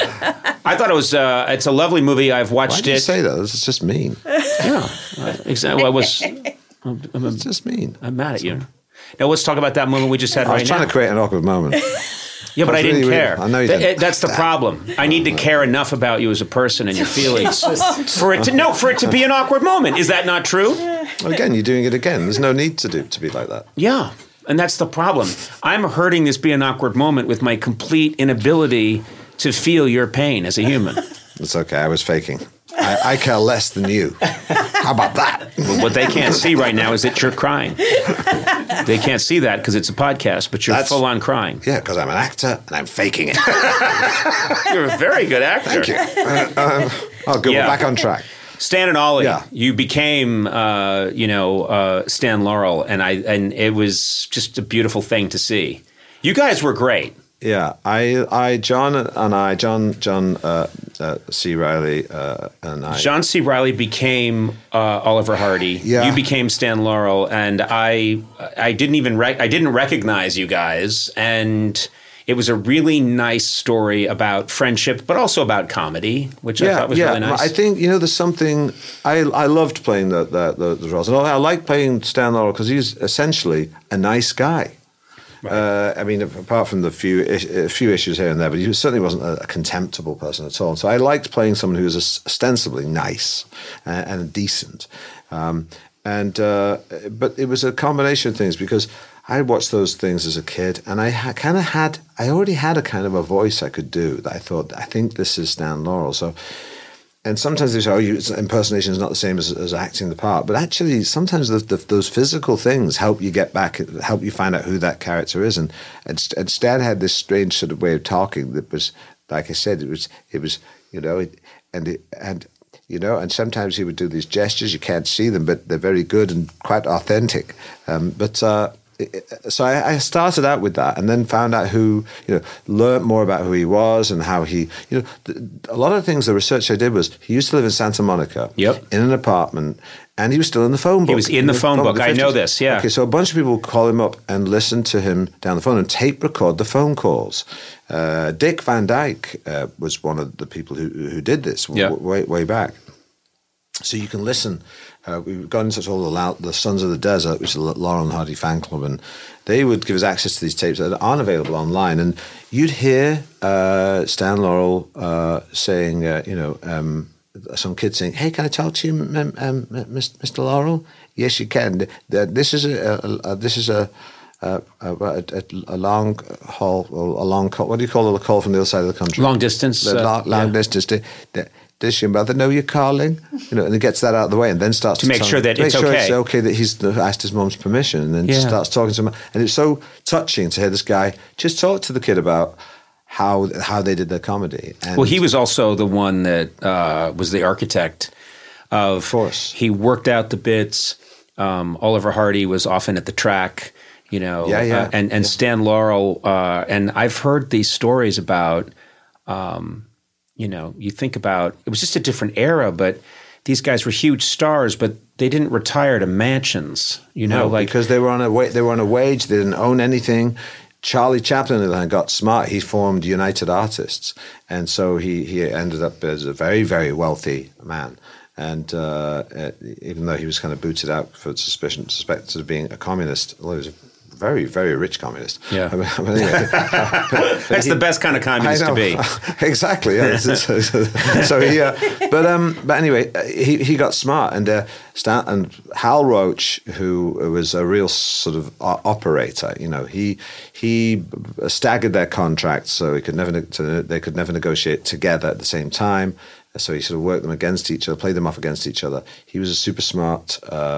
I thought it was. Uh, it's a lovely movie. I've Why watched do you it. say that? This is just mean. Yeah, uh, exactly. Well, I was. I'm, I'm, It's just mean. I'm mad at you. Now let's talk about that moment we just had I was right trying now. to create an awkward moment. Yeah, but I I was didn't really, care. really- I know you Th- didn't. That's the problem. I need to care enough about you as a person and your feelings for it to no, for it to be an awkward moment. Is that not true? Well, again, you're doing it again. There's no need to do to be like that. Yeah, and that's the problem. I'm hurting this be an awkward moment with my complete inability to feel your pain as a human. It's okay. I was faking. I, I care less than you. How about that? But what they can't see right now is that you're crying. They can't see that because it's a podcast, but you're That's- full on crying. Yeah, because I'm an actor and I'm faking it. You're a very good actor. Thank you. Uh, um, oh, good. Yeah. We're back on track. Stan and Ollie, Yeah. you became, uh, you know, uh, Stan Laurel, and I, and it was just a beautiful thing to see. You guys were great. Yeah, I, I, John and I, John, John uh, uh, C. Riley uh, and I. John C. Riley became uh, Oliver Hardy. Yeah. You became Stan Laurel, and I, I didn't even, rec- I didn't recognize you guys, and it was a really nice story about friendship, but also about comedy, which I thought was yeah. really nice. I think you know there's something I I loved playing the the, the, the roles, and I like playing Stan Laurel because he's essentially a nice guy. Uh, I mean, apart from the few is- a few issues here and there, but he certainly wasn't a, a contemptible person at all. And so I liked playing someone who was ostensibly nice and, and decent. Um, and uh, but it was a combination of things because I watched those things as a kid, and I ha- kind of had I already had a kind of a voice I could do that I thought I think this is Stan Laurel. So. And sometimes they say, oh, you, impersonation is not the same as, as acting the part. But actually, sometimes the, the, those physical things help you get back, help you find out who that character is. And, and, and Stan had this strange sort of way of talking that was, like I said, it was, it was you know, it, and, it, and, you know, and sometimes he would do these gestures. You can't see them, but they're very good and quite authentic. Um, but, uh, So I, I started out with that, and then found out who, you know, learned more about who he was and how he, you know, th- a lot of things. The research I did was he used to live in Santa Monica, Yep. in an apartment, and he was still in the phone book. He was in the phone book. I know this, yeah. Okay, so a bunch of people would call him up and listen to him down the phone and tape record the phone calls. Uh, Dick Van Dyke uh, was one of the people who who did this Yeah. w- way way back. So you can listen. Uh, we've got into all the, Lou- the Sons of the Desert, which is the Laurel and Hardy fan club, and they would give us access to these tapes that aren't available online. And you'd hear uh, Stan Laurel uh, saying, uh, you know, um, some kid saying, "Hey, can I talk to you, um, um, Mister Laurel?" "Yes, you can. This is a, a, a this is a." Uh, a, a, a long haul, a long call. What do you call it? A call from the other side of the country. Long distance. The uh, long, long yeah. distance. The, the, does your mother know you're calling? You know, and he gets that out of the way and then starts To make tell sure him- that to make it's sure okay. it's okay that he's asked his mom's permission, and then Yeah. starts talking to him. And it's so touching to hear this guy just talk to the kid about how how they did their comedy. And Well, he was also the one that uh, was the architect of. Of course. He worked out the bits. Um, Oliver Hardy was often at the track, you know. Yeah, yeah, uh, and and Stan Laurel. Uh, and I've heard these stories about, um, you know, you think about, it was just a different era, but these guys were huge stars, but they didn't retire to mansions, you know, No, like because they were on a wa- they were on a wage. They didn't own anything. Charlie Chaplin, on the other hand, got smart. He formed United Artists, and so he he ended up as a very very wealthy man. And uh, uh, even though he was kind of booted out for suspicion, suspected of being a communist, well, he was a very very rich communist. Yeah. I mean, I mean, anyway, uh, but- that's he- the best kind of communist I to know. be. Exactly. Yeah. so, so, so he, uh, but um, but anyway, uh, he he got smart, and uh, Stan, and Hal Roach, who was a real sort of o- operator, you know, he he staggered their contracts so he could never ne- to, they could never negotiate together at the same time. So he sort of worked them against each other, played them off against each other. He was a super smart uh,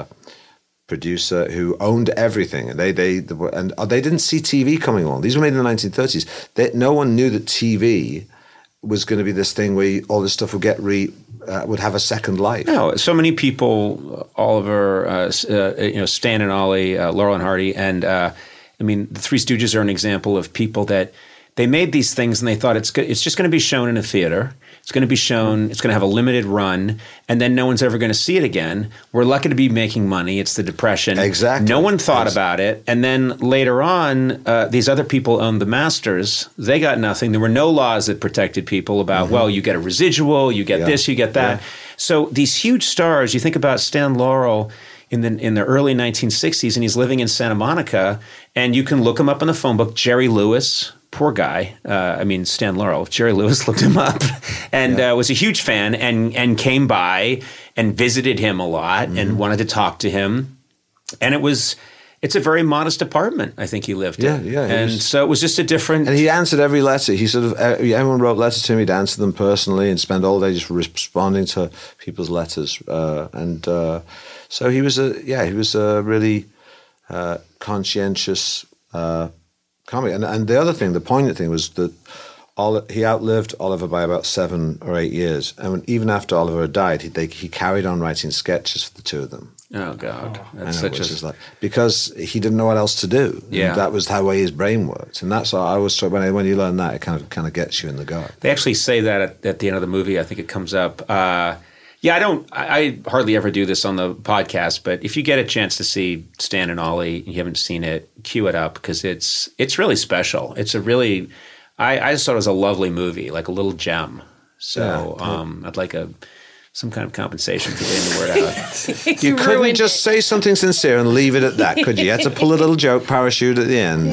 producer who owned everything, and they they and they didn't see T V coming along. These were made in the nineteen thirties. They, no one knew that T V was going to be this thing where all this stuff would get re uh, would have a second life. No, so many people, Oliver, uh, uh, you know, Stan and Ollie, uh, Laurel and Hardy, and uh, I mean, the Three Stooges are an example of people that they made these things and they thought it's go- it's just going to be shown in a theater. It's going to be shown. It's going to have a limited run, and then no one's ever going to see it again. We're lucky to be making money. It's the Depression. Exactly. No one thought Ex- about it, and then later on, uh, these other people owned the masters. They got nothing. There were no laws that protected people about. Mm-hmm. Well, you get a residual. You get Yeah. this. You get that. Yeah. So these huge stars. You think about Stan Laurel in the in the early nineteen sixties, and he's living in Santa Monica, and you can look him up in the phone book. Jerry Lewis. Poor guy. Uh, I mean, Stan Laurel. Jerry Lewis looked him up and Yeah. uh, was a huge fan and and came by and visited him a lot Mm-hmm. and wanted to talk to him. And it was, it's a very modest apartment, I think he lived Yeah, in. yeah, it And was- so it was just a different. And he answered every letter. He sort of uh, everyone wrote letters to him. He'd answer them personally and spend all day just responding to people's letters. Uh, and uh, so he was a yeah, he was a really uh, conscientious uh, comic. And and the other thing, the poignant thing, was that all, he outlived Oliver by about seven or eight years. And when, even after Oliver had died, he they, he carried on writing sketches for the two of them. oh, God. I know, That's such which a. is like, because he didn't know what else to do. Yeah. And that was the way his brain worked, and that's why I was when I, when you learn that, it kind of kind of gets you in the gut. They actually say that at, at the end of the movie. I think it comes up. Uh, yeah, I don't. I, I hardly ever do this on the podcast, but if you get a chance to see Stan and Ollie, and you haven't seen it, cue it up because it's it's really special. It's a really. I, I just thought it was a lovely movie, like a little gem. So Yeah. um, I'd like a some kind of compensation for getting the word out. You couldn't ruined just say something sincere and leave it at that, could you? You had to pull a little joke parachute at the end.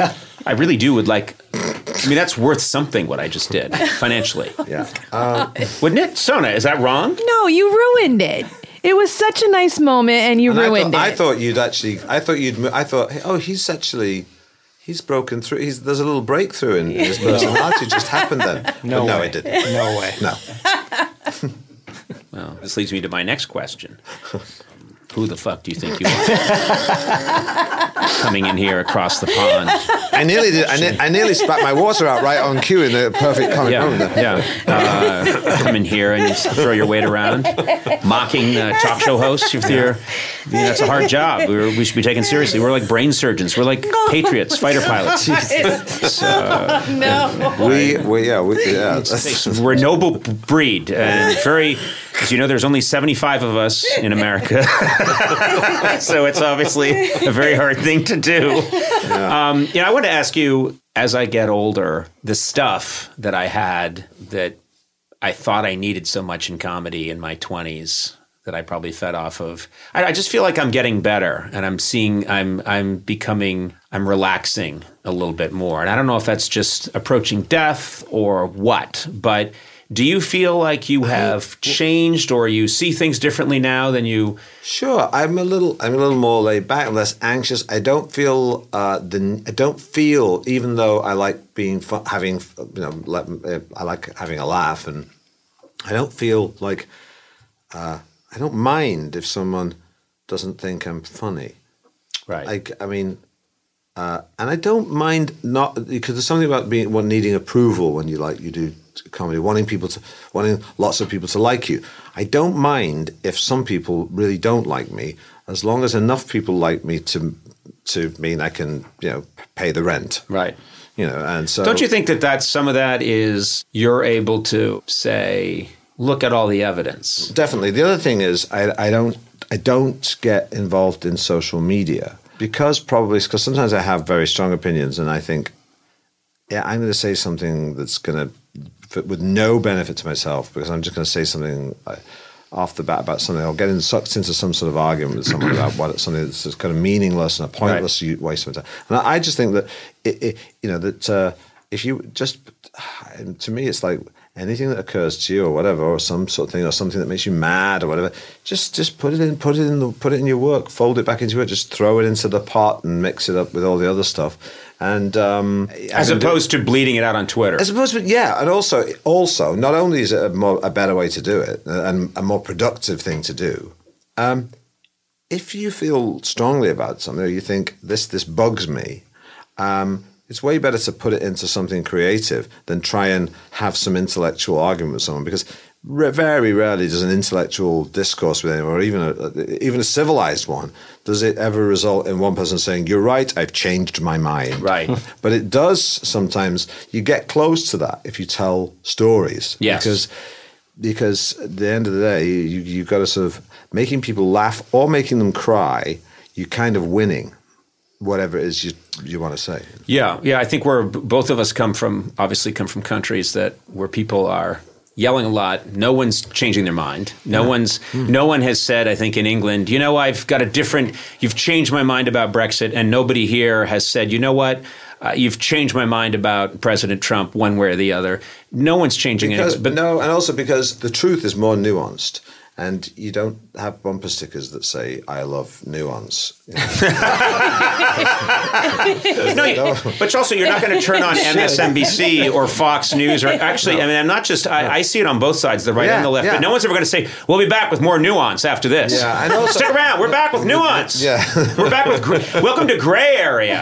I really do would like. I mean, that's worth something. What I just did financially, Yeah. Um, wouldn't it? Sona, is that wrong? No, you ruined it. It was such a nice moment, and you and I ruined thought, I it. thought you'd actually. I thought you'd. I thought, hey, oh, he's actually. He's broken through. He's, there's a little breakthrough in his personality. It just happened then. No but no, way. it didn't. No way. No. Well, this leads me to my next question. Who the fuck do you think you are? Coming in here across the pond. I nearly did. I, ne- I nearly spat my water out right on cue in the perfect comic moment. Yeah, yeah. Uh, come in here and you throw your weight around, mocking uh, talk show hosts. If you're, I mean, that's a hard job. We're, we should be taken seriously. We're like brain surgeons. We're like patriots, fighter pilots. So, No. We, we, yeah, we, yeah. we're a noble breed and very. As you know, there's only seventy-five of us in America, so it's obviously a very hard thing to do. Yeah. Um, you know, I want to ask you, as I get older, the stuff that I had that I thought I needed so much in comedy in my twenties that I probably fed off of. I, I just feel like I'm getting better, and I'm seeing, I'm, I'm becoming, I'm relaxing a little bit more, and I don't know if that's just approaching death or what, but. Do you feel like you have changed, or you see things differently now than you? Sure, I'm a little. I'm a little more laid back, less anxious. I don't feel uh, the. I don't feel, even though I like being fun, having, you know, let, I like having a laugh and I don't feel like uh, I don't mind if someone doesn't think I'm funny. Right. I, I mean, uh, and I don't mind not because there's something about being one needing approval when you like you do comedy, wanting people to wanting lots of people to like you. I don't mind if some people really don't like me, as long as enough people like me to to mean I can you know pay the rent. Right. You know, and so don't you think that that some of that is you're able to say, look at all the evidence? Definitely. The other thing is I, I don't. I don't get involved in social media because probably because sometimes I have very strong opinions and I think, yeah, I'm going to say something that's going to, with no benefit to myself because I'm just going to say something off the bat about something. I'll get in, sucked into some sort of argument with someone about what something that's just kind of meaningless and a pointless right. waste of time. And I just think that, it, it, you know, that uh, if you just, to me, it's like, anything that occurs to you or whatever, or some sort of thing, or something that makes you mad or whatever, just just put it in, put it in, the, put it in your work, fold it back into it, just throw it into the pot and mix it up with all the other stuff. And um, as opposed to bleeding it out on Twitter. As opposed to yeah, and also also not only is it a more a better way to do it and a more productive thing to do. Um, if you feel strongly about something, or you think this this bugs me. Um, It's way better to put it into something creative than try and have some intellectual argument with someone, because re- very rarely does an intellectual discourse with anyone, or even a, even a civilized one, does it ever result in one person saying, "You're right, I've changed my mind." Right. But it does sometimes. You get close to that if you tell stories. Yes. Because because at the end of the day, you you've got to sort of making people laugh or making them cry. You're kind of winning whatever it is you you want to say. Yeah, yeah. I think we're both of us come from obviously come from countries that where people are yelling a lot. No one's changing their mind. No yeah. one's mm. no one has said, I think in England, you know, I've got a different. You've changed my mind about Brexit, and nobody here has said, you know what, uh, you've changed my mind about President Trump one way or the other. No one's changing because, anything. But no, and also because the truth is more nuanced. And you don't have bumper stickers that say, I love nuance. You know? no, but also you're not going to turn on M S N B C or Fox News. Or actually, no. I mean, I'm not just, I, I see it on both sides, the right yeah, and the left. Yeah. But no one's ever going to say, we'll be back with more nuance after this. Yeah, I know. Stick around. We're back with nuance. Yeah. We're back with, welcome to gray area.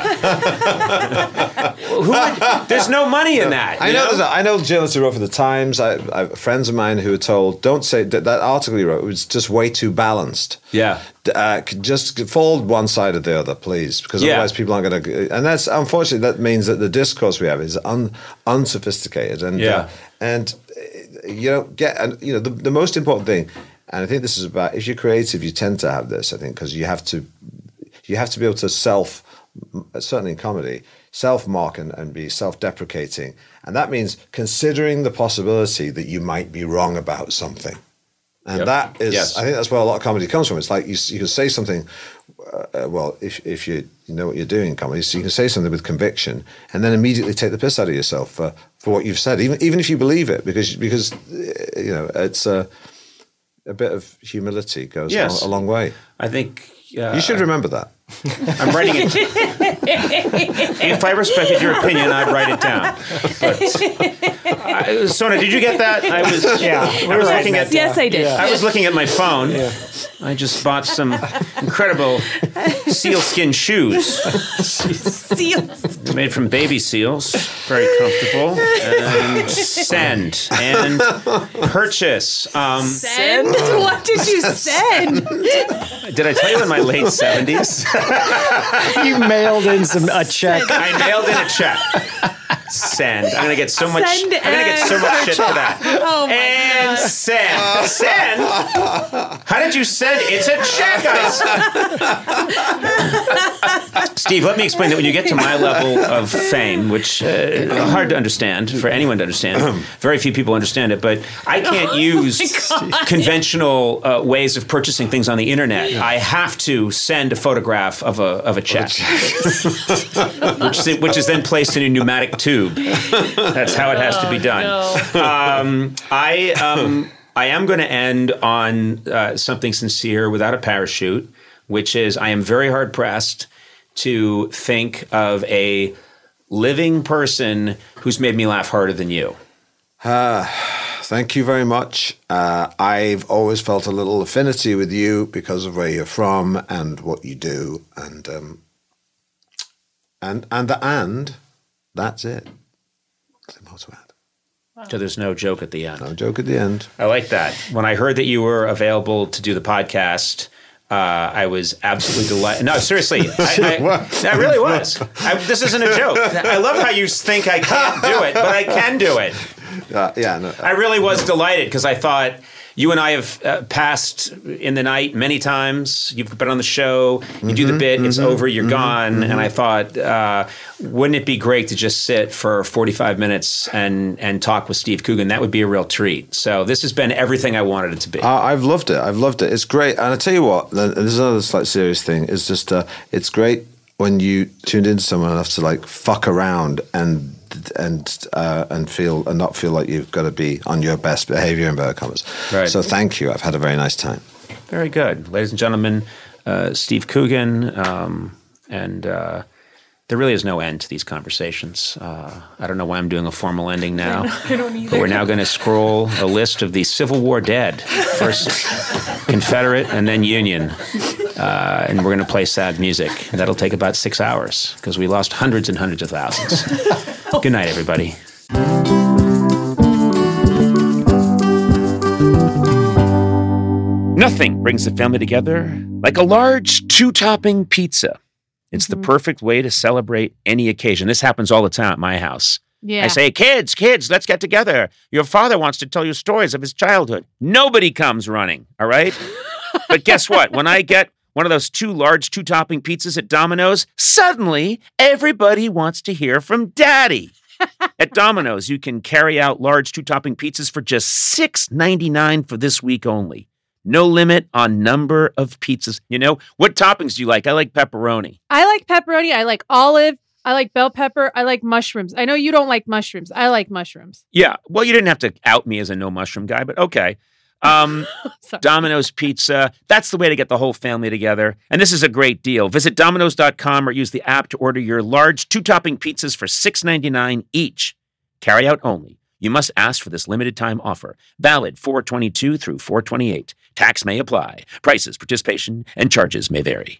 Who would, there's no money in that. I know, know? A, I know journalists who wrote for The Times. I, I, friends of mine who were told, don't say, that, that article you wrote was just way too balanced. Yeah. Uh, just fold one side or the other, please, because yeah. otherwise people aren't going to. And that's unfortunately that means that the discourse we have is un, unsophisticated, and yeah. uh, and uh, you know get and you know the, the most important thing, and I think this is about if you're creative, you tend to have this. I think because you have to you have to be able to self, certainly in comedy, self mock and, and be self deprecating, and that means considering the possibility that you might be wrong about something. And yep. that is, yes. I think that's where a lot of comedy comes from. It's like you, you can say something, uh, well, if if you, you know what you're doing in comedy, so you can say something with conviction and then immediately take the piss out of yourself for, for what you've said, even even if you believe it, because, because you know, it's a, a bit of humility goes yes. a, a long way. I think... Uh, you should remember that. I'm writing it. If I respected your opinion, I'd write it down. But, I, Sona, did you get that? I was. Yeah, we were yes, looking at. Yes, I did. Yeah. I was looking at my phone. Yeah. I just bought some incredible sealskin shoes. Seals. Made from baby seals. Very comfortable. And send. And purchase. Um, send? What did you send? Did I tell you in my late seventies? You mailed in some a check. I mailed in a check. Send. I'm gonna get so much. Send I'm gonna get so much shit for that. Oh my and God. send. Send. How did you send? It's a check. I... Steve, let me explain that when you get to my level of fame, which uh, hard to understand for anyone to understand, very few people understand it, but I can't oh use conventional uh, ways of purchasing things on the internet. Yeah. I have to send a photograph of a of a check, which is, which is then placed in a pneumatic tube. That's how it has to be done. Oh, no. um, I um, I am going to end on uh, something sincere without a parachute, which is I am very hard pressed to think of a living person who's made me laugh harder than you. Uh, thank you very much. Uh, I've always felt a little affinity with you because of where you're from and what you do, and um, and and the and that's it. So there's no joke at the end. No joke at the end. I like that. When I heard that you were available to do the podcast, uh, I was absolutely delighted. No, seriously, I, I, I really was. I, this isn't a joke. I love how you think I can't do it, but I can do it. Uh, yeah, no. I really was delighted because I thought you and I have uh, passed in the night many times. You've been on the show. You mm-hmm, do the bit. Mm-hmm, it's over. You're mm-hmm, gone. Mm-hmm. And I thought, uh, wouldn't it be great to just sit for forty-five minutes and and talk with Steve Coogan? That would be a real treat. So this has been everything I wanted it to be. Uh, I've loved it. I've loved it. It's great. And I tell you what, there's another slight serious thing. It's just, uh, it's great when you tuned into someone enough to like fuck around and and uh, and feel and not feel like you've got to be on your best behavior, in inverted commas. Right. So thank you. I've had a very nice time. Very good. Ladies and gentlemen, uh, Steve Coogan, um, and uh, there really is no end to these conversations. Uh, I don't know why I'm doing a formal ending now. I, know, I don't either. But we're now going to scroll a list of the Civil War dead. First Confederate and then Union. Uh, and we're going to play sad music. That'll take about six hours because we lost hundreds and hundreds of thousands. Good night, everybody. Nothing brings the family together like a large two-topping pizza. It's the perfect way to celebrate any occasion. This happens all the time at my house. Yeah. I say, kids, kids, let's get together. Your father wants to tell you stories of his childhood. Nobody comes running, all right? But guess what? When I get one of those two large two-topping pizzas at Domino's, suddenly everybody wants to hear from Daddy. At Domino's, you can carry out large two-topping pizzas for just six ninety-nine for this week only. No limit on number of pizzas. You know, what toppings do you like? I like pepperoni. I like pepperoni. I like olive. I like bell pepper. I like mushrooms. I know you don't like mushrooms. I like mushrooms. Yeah. Well, you didn't have to out me as a no mushroom guy, but okay. Um, Domino's Pizza. That's the way to get the whole family together. And this is a great deal. Visit Domino's dot com or use the app to order your large two-topping pizzas for six ninety-nine each. Carry out only. You must ask for this limited time offer. Valid four twenty-two through four twenty-eight. Tax may apply. Prices, participation, and charges may vary.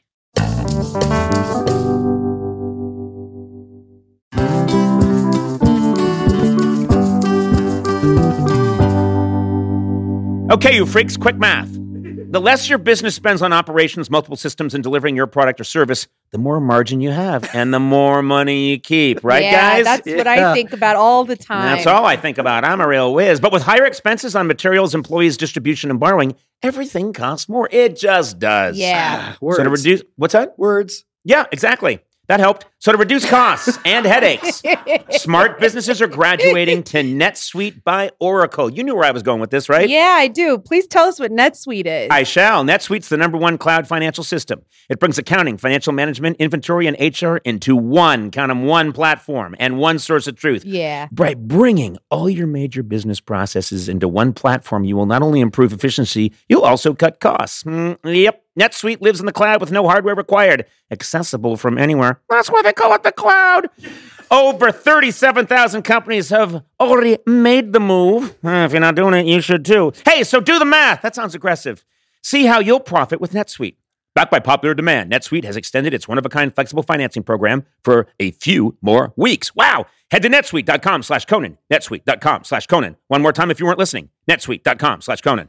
Okay, you freaks, quick math. The less your business spends on operations, multiple systems, and delivering your product or service, the more margin you have and the more money you keep. Right, yeah, guys? That's what I think about all the time. That's all I think about. I'm a real whiz. But with higher expenses on materials, employees, distribution, and borrowing, everything costs more. It just does. Yeah. Words. So to reduce, what's that? Words. Yeah, exactly. That helped. So to reduce costs and headaches, smart businesses are graduating to NetSuite by Oracle. You knew where I was going with this, right? Yeah, I do. Please tell us what NetSuite is. I shall. NetSuite's the number one cloud financial system. It brings accounting, financial management, inventory, and H R into one, count 'em, one platform and one source of truth. Yeah. By bringing all your major business processes into one platform, you will not only improve efficiency, you'll also cut costs. Mm, yep. NetSuite lives in the cloud with no hardware required. Accessible from anywhere. That's why they call it the cloud. Over thirty-seven thousand companies have already made the move. Uh, if you're not doing it, you should too. Hey, so do the math. That sounds aggressive. See how you'll profit with NetSuite. Backed by popular demand, NetSuite has extended its one-of-a-kind flexible financing program for a few more weeks. Wow! Head to netsuite.com slash Conan. netsuite.com slash Conan. One more time if you weren't listening. netsuite.com slash Conan.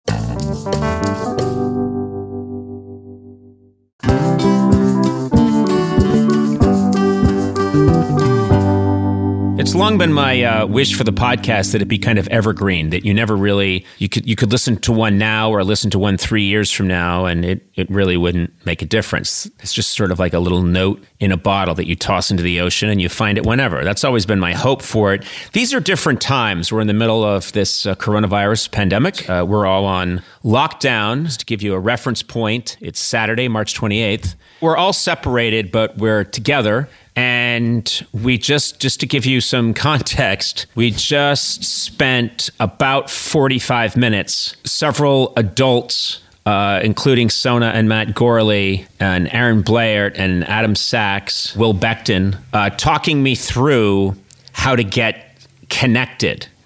It's long been my uh, wish for the podcast that it be kind of evergreen, that you never really, you could you could listen to one now or listen to one three years from now, and it, it really wouldn't make a difference. It's just sort of like a little note in a bottle that you toss into the ocean and you find it whenever. That's always been my hope for it. These are different times. We're in the middle of this uh, coronavirus pandemic. Uh, we're all on lockdown. Just to give you a reference point, it's Saturday, March twenty-eighth. We're all separated, but we're together. And we just, just to give you some context, we just spent about forty-five minutes, several adults, uh, including Sona and Matt Gorley and Aaron Blair and Adam Sachs, Will Becton, uh, talking me through how to get connected.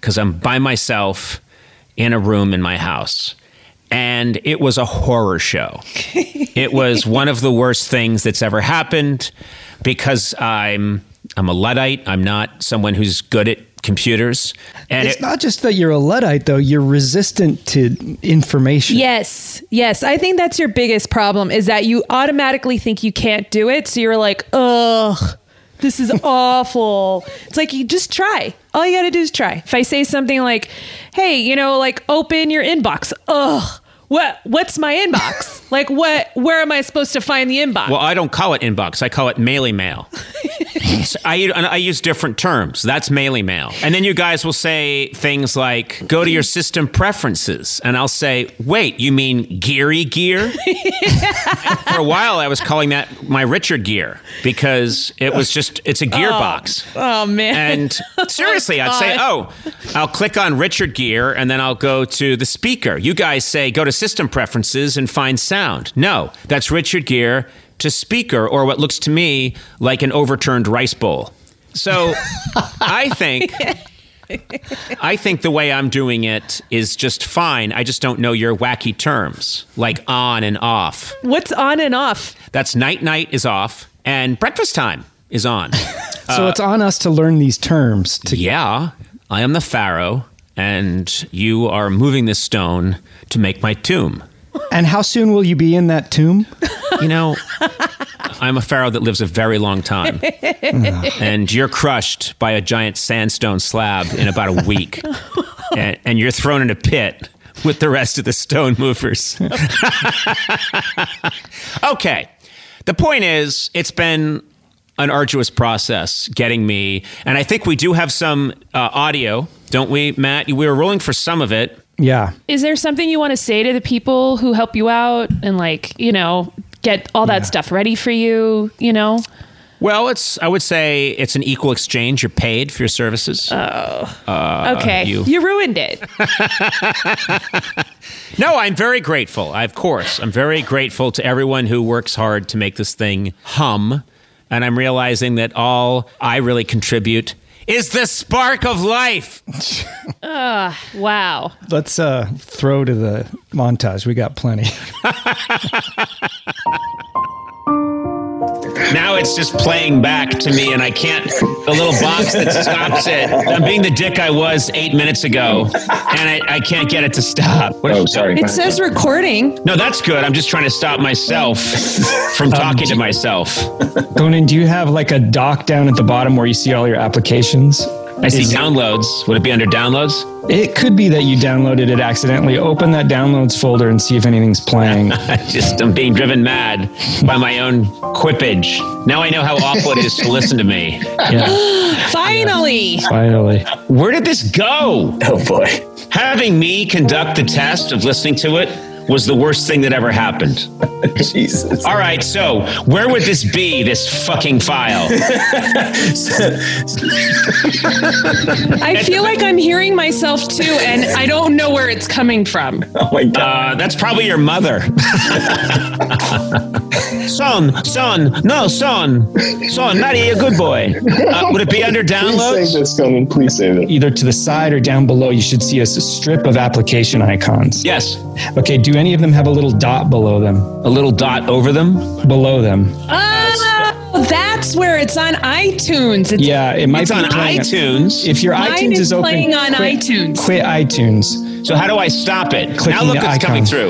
because I'm by myself in a room in my house. And it was a horror show. It was one of the worst things that's ever happened because I'm I'm a Luddite. I'm not someone who's good at computers. And it's it, not just that you're a Luddite, though. You're resistant to information. Yes. Yes. I think that's your biggest problem is that you automatically think you can't do it. So you're like, ugh, this is awful. It's like, you just try. All you got to do is try. If I say something like, hey, you know, like open your inbox. Ugh. What? What's my inbox? Like, what? Where am I supposed to find the inbox? well, I don't call it inbox. I call it maily mail. So I, I use different terms. That's maily mail. And then you guys will say things like, go to your system preferences. And I'll say, wait, you mean geary gear? For a while, I was calling that my Richard gear because it was just, it's a gearbox. Oh, man. And seriously, I'd say, oh, I'll click on Richard gear and then I'll go to the speaker. You guys say, go to system preferences and find sound. No, that's Richard gear to speaker, or what looks to me like an overturned rice bowl. So I think I think the way I'm doing it is just fine. I just don't know your wacky terms, like on and off. What's on and off? That's night night is off, and breakfast time is on. So uh, it's on us to learn these terms. To- yeah, I am the pharaoh, and you are moving this stone to make my tomb. And how soon will you be in that tomb? You know, I'm a pharaoh that lives a very long time. And you're crushed by a giant sandstone slab in about a week. And, and you're thrown in a pit with the rest of the stone movers. Okay. The point is, it's been an arduous process getting me. And I think we do have some uh, audio, don't we, Matt? We were rolling for some of it. Yeah. Is there something you want to say to the people who help you out and, like, you know, get all that yeah. stuff ready for you, you know? Well, it's, I would say it's an equal exchange. You're paid for your services. Oh, uh, okay. You, you ruined it. No, I'm very grateful. I, of course, I'm very grateful to everyone who works hard to make this thing hum. And I'm realizing that all I really contribute is the spark of life. uh, wow. Let's uh, throw to the montage. We got plenty. Now it's just playing back to me, and I can't, the little box that stops it. I'm being the dick I was eight minutes ago, and I, I can't get it to stop. What oh, sorry. It says recording. No, that's good. I'm just trying to stop myself from talking um, to myself. Conan, do you have like a dock down at the bottom where you see all your applications? I see downloads. Would it be under downloads? It could be that you downloaded it accidentally. Open that downloads folder and see if anything's playing. I just, I'm being driven mad by my own quippage. Now I know how awful it is to listen to me. Yeah. Finally. Yeah. Finally. Where did this go? Oh, boy. Having me conduct the test of listening to it was the worst thing that ever happened. Jesus. All right, so where would this be, this fucking file? I feel like I'm hearing myself too, and I don't know where it's coming from. Oh my God. Uh, that's probably your mother. Son, son, no, son, son, Maddie, a good boy. Uh, would it be under downloads? Please save this, Conan. Please save it. Either to the side or down below, you should see a strip of application icons. Yes. Okay, do any of them have a little dot below them? A little dot over them? Below them. Oh, that's where it's on iTunes. It's, yeah, it might it's be on iTunes. If your Mine iTunes is, is open, playing on quit, iTunes. Quit iTunes. So how do I stop it? Clicking now look, it's icon. coming through.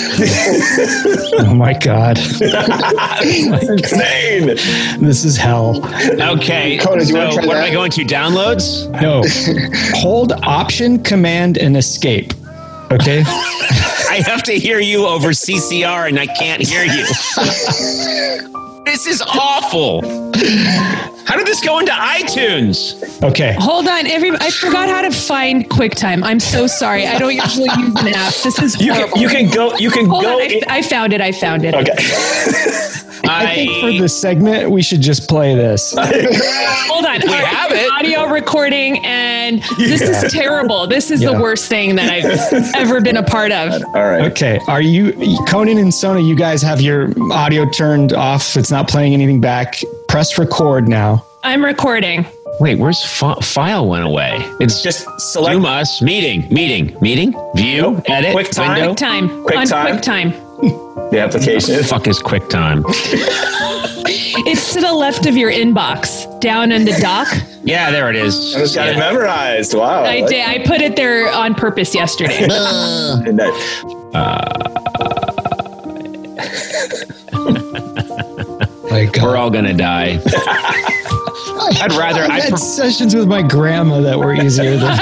Oh my God. Insane. This is hell. Okay, Conan, so what that? Am I going to? Downloads? No. Hold Option, Command, and Escape. Okay? I have to hear you over C C R and I can't hear you. This is awful. How did this go into iTunes? Okay. Hold on, everybody. I forgot how to find QuickTime. I'm so sorry. I don't usually use an app. This is you horrible. can, you can go. You can Hold go. on, I, I found it. I found it. Okay. I, I think for this segment, we should just play this. Hold on. We All right, have it. Audio recording, and this Yeah. is terrible. This is Yeah. the worst thing that I've ever been a part of. All right. Okay. Are you, Conan and Sona, you guys have your audio turned off. It's not playing anything back. Press record now. I'm recording. Wait, where's fi- file went away? It's Just select Zoom us, meeting, meeting, meeting, view, edit, Quick time. window. Quick time. Quick on time. Quick time. the application. What the fuck is QuickTime? It's to the left of your inbox, down in the dock. Yeah, there it is. I just got it Yeah. memorized. Wow. I did. I put it there on purpose yesterday. And that- Like, We're all gonna die. I'd rather. I've I had pref- sessions with my grandma that were easier than.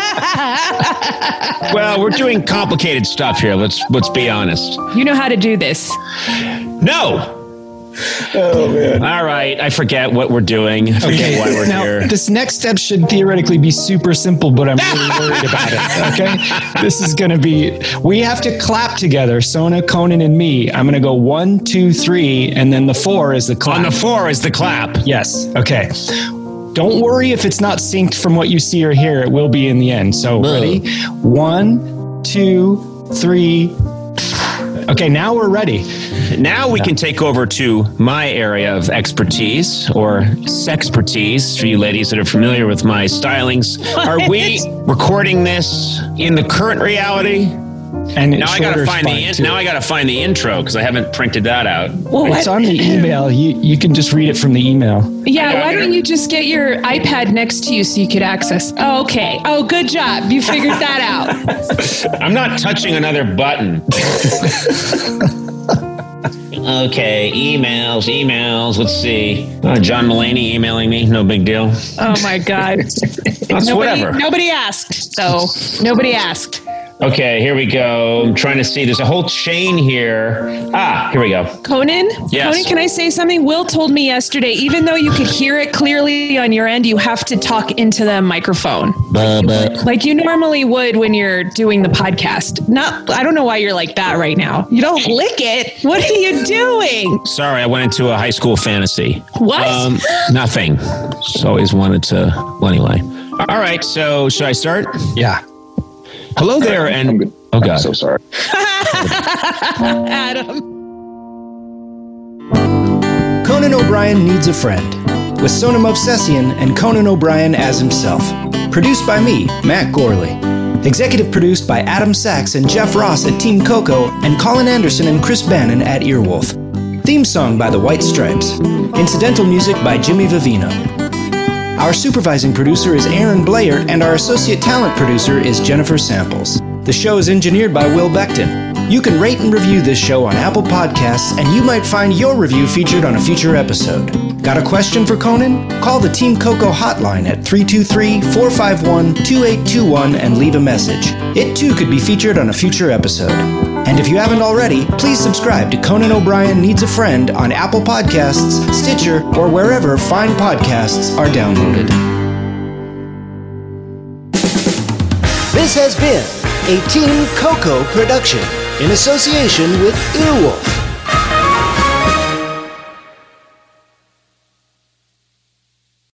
well, we're doing complicated stuff here. Let's let's be honest. You know how to do this. No. oh man. All right. I forget what we're doing. I forget why we're now, here. this next step should theoretically be super simple, but I'm really worried about it. Okay, this is going to be. We have to clap together. Sona, Conan, and me. I'm going to go one, two, three, and then the four is the clap. On the four is the clap. Yes. Okay. Don't worry if it's not synced from what you see or hear. It will be in the end. So ready? One, two, three. Okay, now we're ready. Now we can take over to my area of expertise or sexpertise for you ladies that are familiar with my stylings. Are we recording this in the current reality? And Now I gotta shorter find the spine, in- too. now I gotta find the intro because I haven't printed that out. Well, It's why- on the email. You you can just read it from the email. yeah, why don't you just get your iPad next to you so you could access? Oh, okay. Oh, good job. You figured that out. I'm not touching another button. Okay, emails, emails. Let's see. Uh, John Mulaney emailing me. No big deal. Oh my God. That's Nobody, whatever. nobody asked, though. Nobody asked. Okay, here we go. I'm trying to see. There's a whole chain here. Ah, here we go. Conan? Yes. Conan, can I say something? Will told me yesterday, even though you could hear it clearly on your end, you have to talk into the microphone. Like you normally would when you're doing the podcast. Not, I don't know why you're like that right now. You don't lick it. What are you doing? Sorry, I went into a high school fantasy. What? Um, nothing. Just always wanted to. Well, anyway. All right, so should I start? Yeah. Hello there, I'm and good. oh I'm god, so sorry. Adam. Conan O'Brien Needs a Friend, with Sona Movsesian and Conan O'Brien as himself. Produced by me, Matt Gorley. Executive produced by Adam Sachs and Jeff Ross at Team Coco, and Colin Anderson and Chris Bannon at Earwolf. Theme song by the White Stripes. Incidental music by Jimmy Vivino. Our supervising producer is Aaron Blair, and our associate talent producer is Jennifer Samples. The show is engineered by Will Beckton. You can rate and review this show on Apple Podcasts, and you might find your review featured on a future episode. Got a question for Conan? Call the Team Coco hotline at three two three, four five one, two eight two one and leave a message. It too could be featured on a future episode. And if you haven't already, please subscribe to Conan O'Brien Needs a Friend on Apple Podcasts, Stitcher, or wherever fine podcasts are downloaded. This has been a Team Coco production in association with Earwolf.